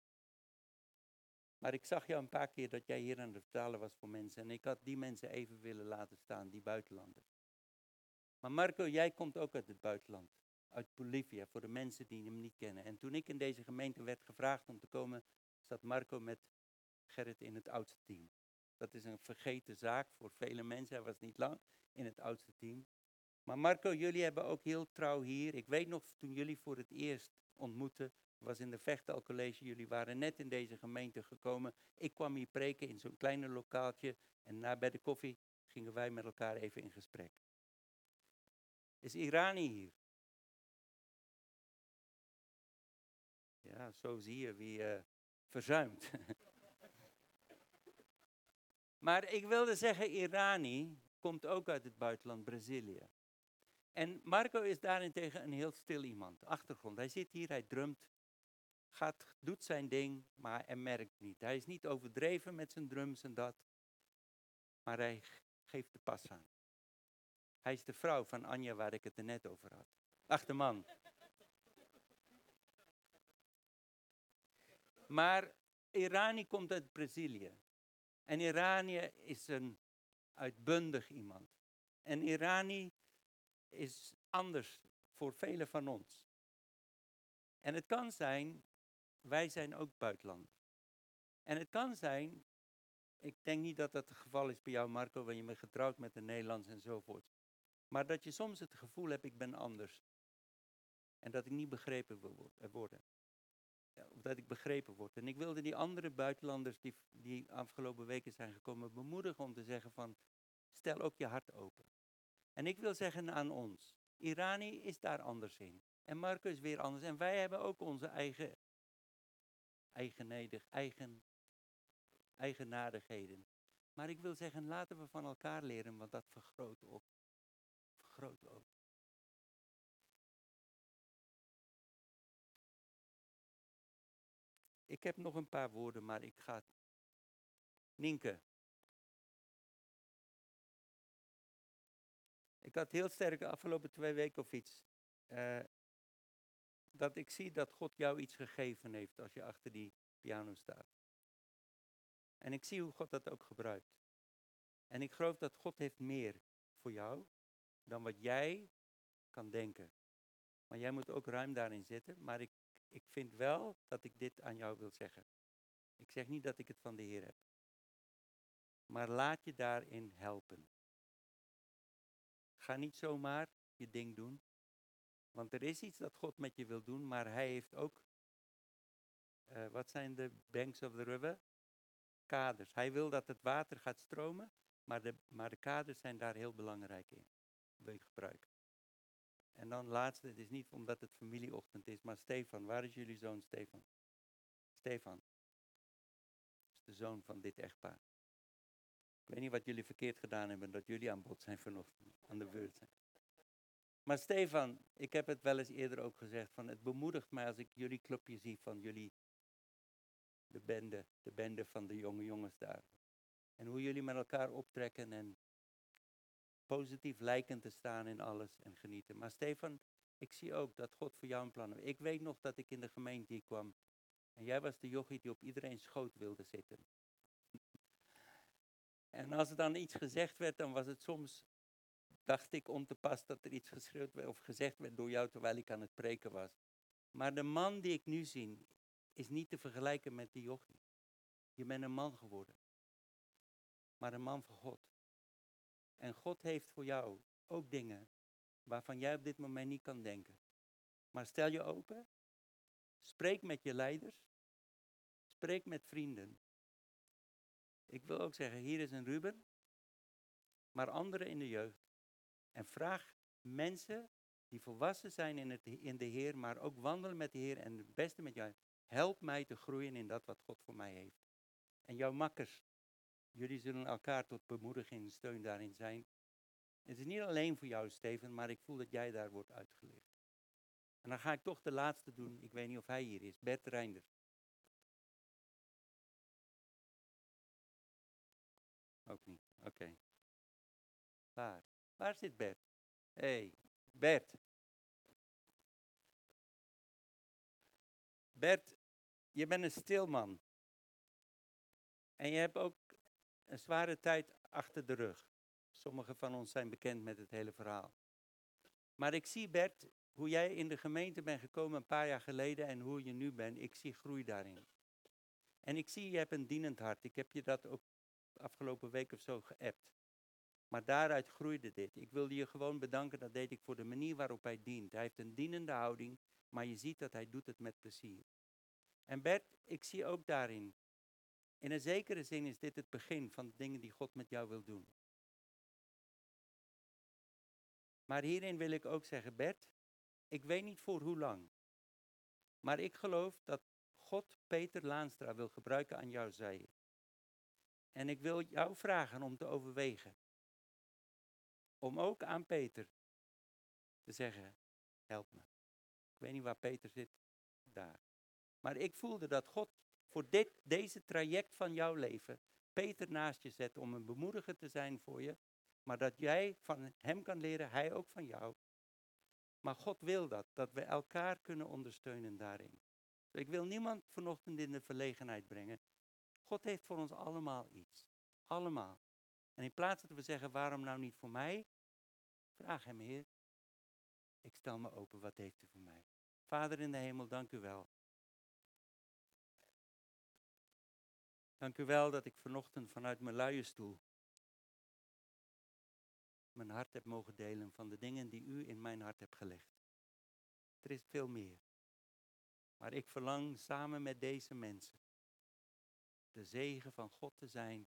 Maar ik zag jou een paar keer dat jij hier aan het vertalen was voor mensen. En ik had die mensen even willen laten staan, die buitenlanders. Maar Marco, jij komt ook uit het buitenland. Uit Bolivia, voor de mensen die hem niet kennen. En toen ik in deze gemeente werd gevraagd om te komen, zat Marco met Gerrit in het oudste team. Dat is een vergeten zaak voor vele mensen. Hij was niet lang in het oudste team. Maar Marco, jullie hebben ook heel trouw hier. Ik weet nog, toen jullie voor het eerst ontmoetten, was in de Vechtal College. Jullie waren net in deze gemeente gekomen. Ik kwam hier preken in zo'n kleine lokaaltje. En na bij de koffie gingen wij met elkaar even in gesprek. Is Irani hier? Ja, zo zie je wie uh, verzuimt. Maar ik wilde zeggen, Irani komt ook uit het buitenland, Brazilië. En Marco is daarentegen een heel stil iemand, achtergrond. Hij zit hier, hij drumt, gaat, doet zijn ding, maar hij merkt niet. Hij is niet overdreven met zijn drums en dat, maar hij geeft de pas aan. Hij is de vrouw van Anja waar ik het er net over had. Ach, de man. Maar Irani komt uit Brazilië. En Irani is een uitbundig iemand. En Irani is anders voor velen van ons. En het kan zijn, wij zijn ook buitenlanders. En het kan zijn, ik denk niet dat dat het geval is bij jou Marco, wanneer je bent getrouwd met een Nederlands enzovoort. Maar dat je soms het gevoel hebt, ik ben anders. En dat ik niet begrepen wil worden. Of dat ik begrepen word. En ik wilde die andere buitenlanders die, die afgelopen weken zijn gekomen bemoedigen om te zeggen van, stel ook je hart open. En ik wil zeggen aan ons, Irani is daar anders in. En Marco is weer anders. En wij hebben ook onze eigen, eigenedig, eigen, eigenaardigheden. Maar ik wil zeggen, laten we van elkaar leren, want dat vergroot op. Vergroot ook. Ik heb nog een paar woorden, maar ik ga... Nienke. Ik had heel sterk de afgelopen twee weken of iets... Uh, dat ik zie dat God jou iets gegeven heeft als je achter die piano staat. En ik zie hoe God dat ook gebruikt. En ik geloof dat God heeft meer voor jou dan wat jij kan denken. Maar jij moet ook ruim daarin zitten. Maar ik, ik vind wel dat ik dit aan jou wil zeggen. Ik zeg niet dat ik het van de Heer heb. Maar laat je daarin helpen. Ga niet zomaar je ding doen. Want er is iets dat God met je wil doen, maar hij heeft ook, uh, wat zijn de banks of the river? Kaders. Hij wil dat het water gaat stromen, maar de, maar de kaders zijn daar heel belangrijk in. Wil je gebruiken. En dan laatste, het is niet omdat het familieochtend is, maar Stefan, waar is jullie zoon Stefan? Stefan. is de zoon van dit echtpaar. Ik weet niet wat jullie verkeerd gedaan hebben, dat jullie aan bod zijn vanochtend, aan de beurt zijn. Maar Stefan, ik heb het wel eens eerder ook gezegd, van het bemoedigt mij als ik jullie clubje zie van jullie, de bende, de bende van de jonge jongens daar. En hoe jullie met elkaar optrekken en positief lijken te staan in alles en genieten. Maar Stefan, ik zie ook dat God voor jou een plan heeft. Ik weet nog dat ik in de gemeente hier kwam en jij was de jochie die op iedereen's schoot wilde zitten. En als er dan iets gezegd werd, dan was het soms, dacht ik om te pas dat er iets geschreeuwd werd of gezegd werd door jou terwijl ik aan het preken was. Maar de man die ik nu zie, is niet te vergelijken met die jochie. Je bent een man geworden. Maar een man van God. En God heeft voor jou ook dingen waarvan jij op dit moment niet kan denken. Maar stel je open. Spreek met je leiders. Spreek met vrienden. Ik wil ook zeggen, hier is een Ruben. Maar anderen in de jeugd. En vraag mensen die volwassen zijn in, het, in de Heer, maar ook wandelen met de Heer en het beste met jou. Help mij te groeien in dat wat God voor mij heeft. En jouw makkers, jullie zullen elkaar tot bemoediging en steun daarin zijn. Het is niet alleen voor jou, Steven, maar ik voel dat jij daar wordt uitgelicht. En dan ga ik toch de laatste doen. Ik weet niet of hij hier is. Bert Reinders. Ook niet. Oké. Okay. Waar? Waar zit Bert? Hé, hey, Bert. Bert, je bent een stil man. En je hebt ook een zware tijd achter de rug. Sommigen van ons zijn bekend met het hele verhaal. Maar ik zie, Bert, hoe jij in de gemeente bent gekomen een paar jaar geleden en hoe je nu bent. Ik zie groei daarin. En ik zie, je hebt een dienend hart. Ik heb je dat ook afgelopen week of zo geappt. Maar daaruit groeide dit. Ik wilde je gewoon bedanken, dat deed ik voor de manier waarop hij dient. Hij heeft een dienende houding, maar je ziet dat hij doet het met plezier. En Bert, ik zie ook daarin, in een zekere zin is dit het begin van de dingen die God met jou wil doen. Maar hierin wil ik ook zeggen, Bert, ik weet niet voor hoe lang. Maar ik geloof dat God Peter Laanstra wil gebruiken aan jouw zij. En ik wil jou vragen om te overwegen. Om ook aan Peter te zeggen, help me. Ik weet niet waar Peter zit, daar. Maar ik voelde dat God voor dit, deze traject van jouw leven Peter naast je zet om een bemoediger te zijn voor je. Maar dat jij van hem kan leren, hij ook van jou. Maar God wil dat, dat we elkaar kunnen ondersteunen daarin. Dus ik wil niemand vanochtend in de verlegenheid brengen. God heeft voor ons allemaal iets. Allemaal. En in plaats dat we zeggen, waarom nou niet voor mij? Vraag hem, Heer. Ik stel me open, wat heeft u voor mij? Vader in de hemel, dank u wel. Dank u wel dat ik vanochtend vanuit mijn luie stoel mijn hart heb mogen delen van de dingen die u in mijn hart hebt gelegd. Er is veel meer. Maar ik verlang samen met deze mensen de zegen van God te zijn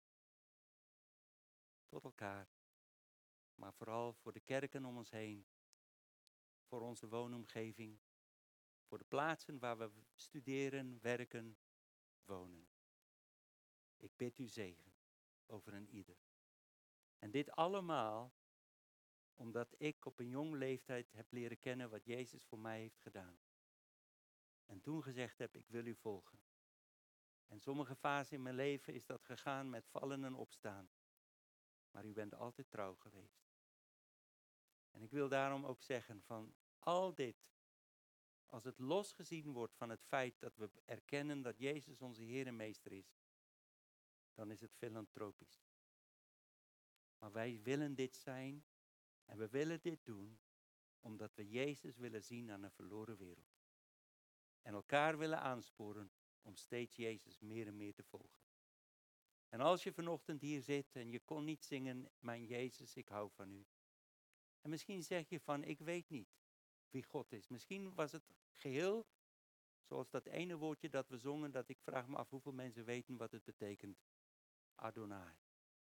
tot elkaar. Maar vooral voor de kerken om ons heen. Voor onze woonomgeving. Voor de plaatsen waar we studeren, werken, wonen. Ik bid u zegen over een ieder. En dit allemaal omdat ik op een jong leeftijd heb leren kennen wat Jezus voor mij heeft gedaan. En toen gezegd heb, ik wil u volgen. En sommige fasen in mijn leven is dat gegaan met vallen en opstaan. Maar u bent altijd trouw geweest. En ik wil daarom ook zeggen van al dit, als het losgezien wordt van het feit dat we erkennen dat Jezus onze Heer en Meester is, dan is het filantropisch. Maar wij willen dit zijn en we willen dit doen omdat we Jezus willen zien aan een verloren wereld. En elkaar willen aansporen om steeds Jezus meer en meer te volgen. En als je vanochtend hier zit en je kon niet zingen, mijn Jezus, ik hou van u. En misschien zeg je van, ik weet niet wie God is. Misschien was het geheel, zoals dat ene woordje dat we zongen, dat ik vraag me af hoeveel mensen weten wat het betekent. Adonai.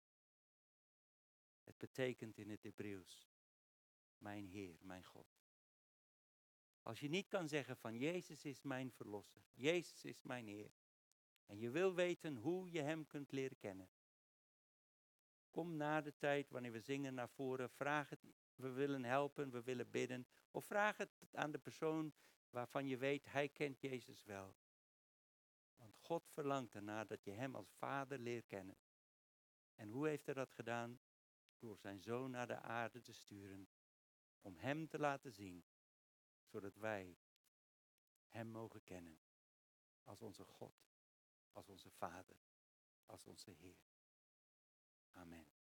Het betekent in het Hebreeuws, mijn Heer, mijn God. Als je niet kan zeggen van Jezus is mijn verlosser, Jezus is mijn Heer. En je wil weten hoe je hem kunt leren kennen. Kom na de tijd, wanneer we zingen, naar voren. Vraag het. We willen helpen, we willen bidden. Of vraag het aan de persoon waarvan je weet, hij kent Jezus wel. Want God verlangt ernaar dat je hem als vader leert kennen. En hoe heeft hij dat gedaan? Door zijn zoon naar de aarde te sturen. Om hem te laten zien. Zodat wij hem mogen kennen. Als onze God. Als onze vader. Als onze Heer. Amen.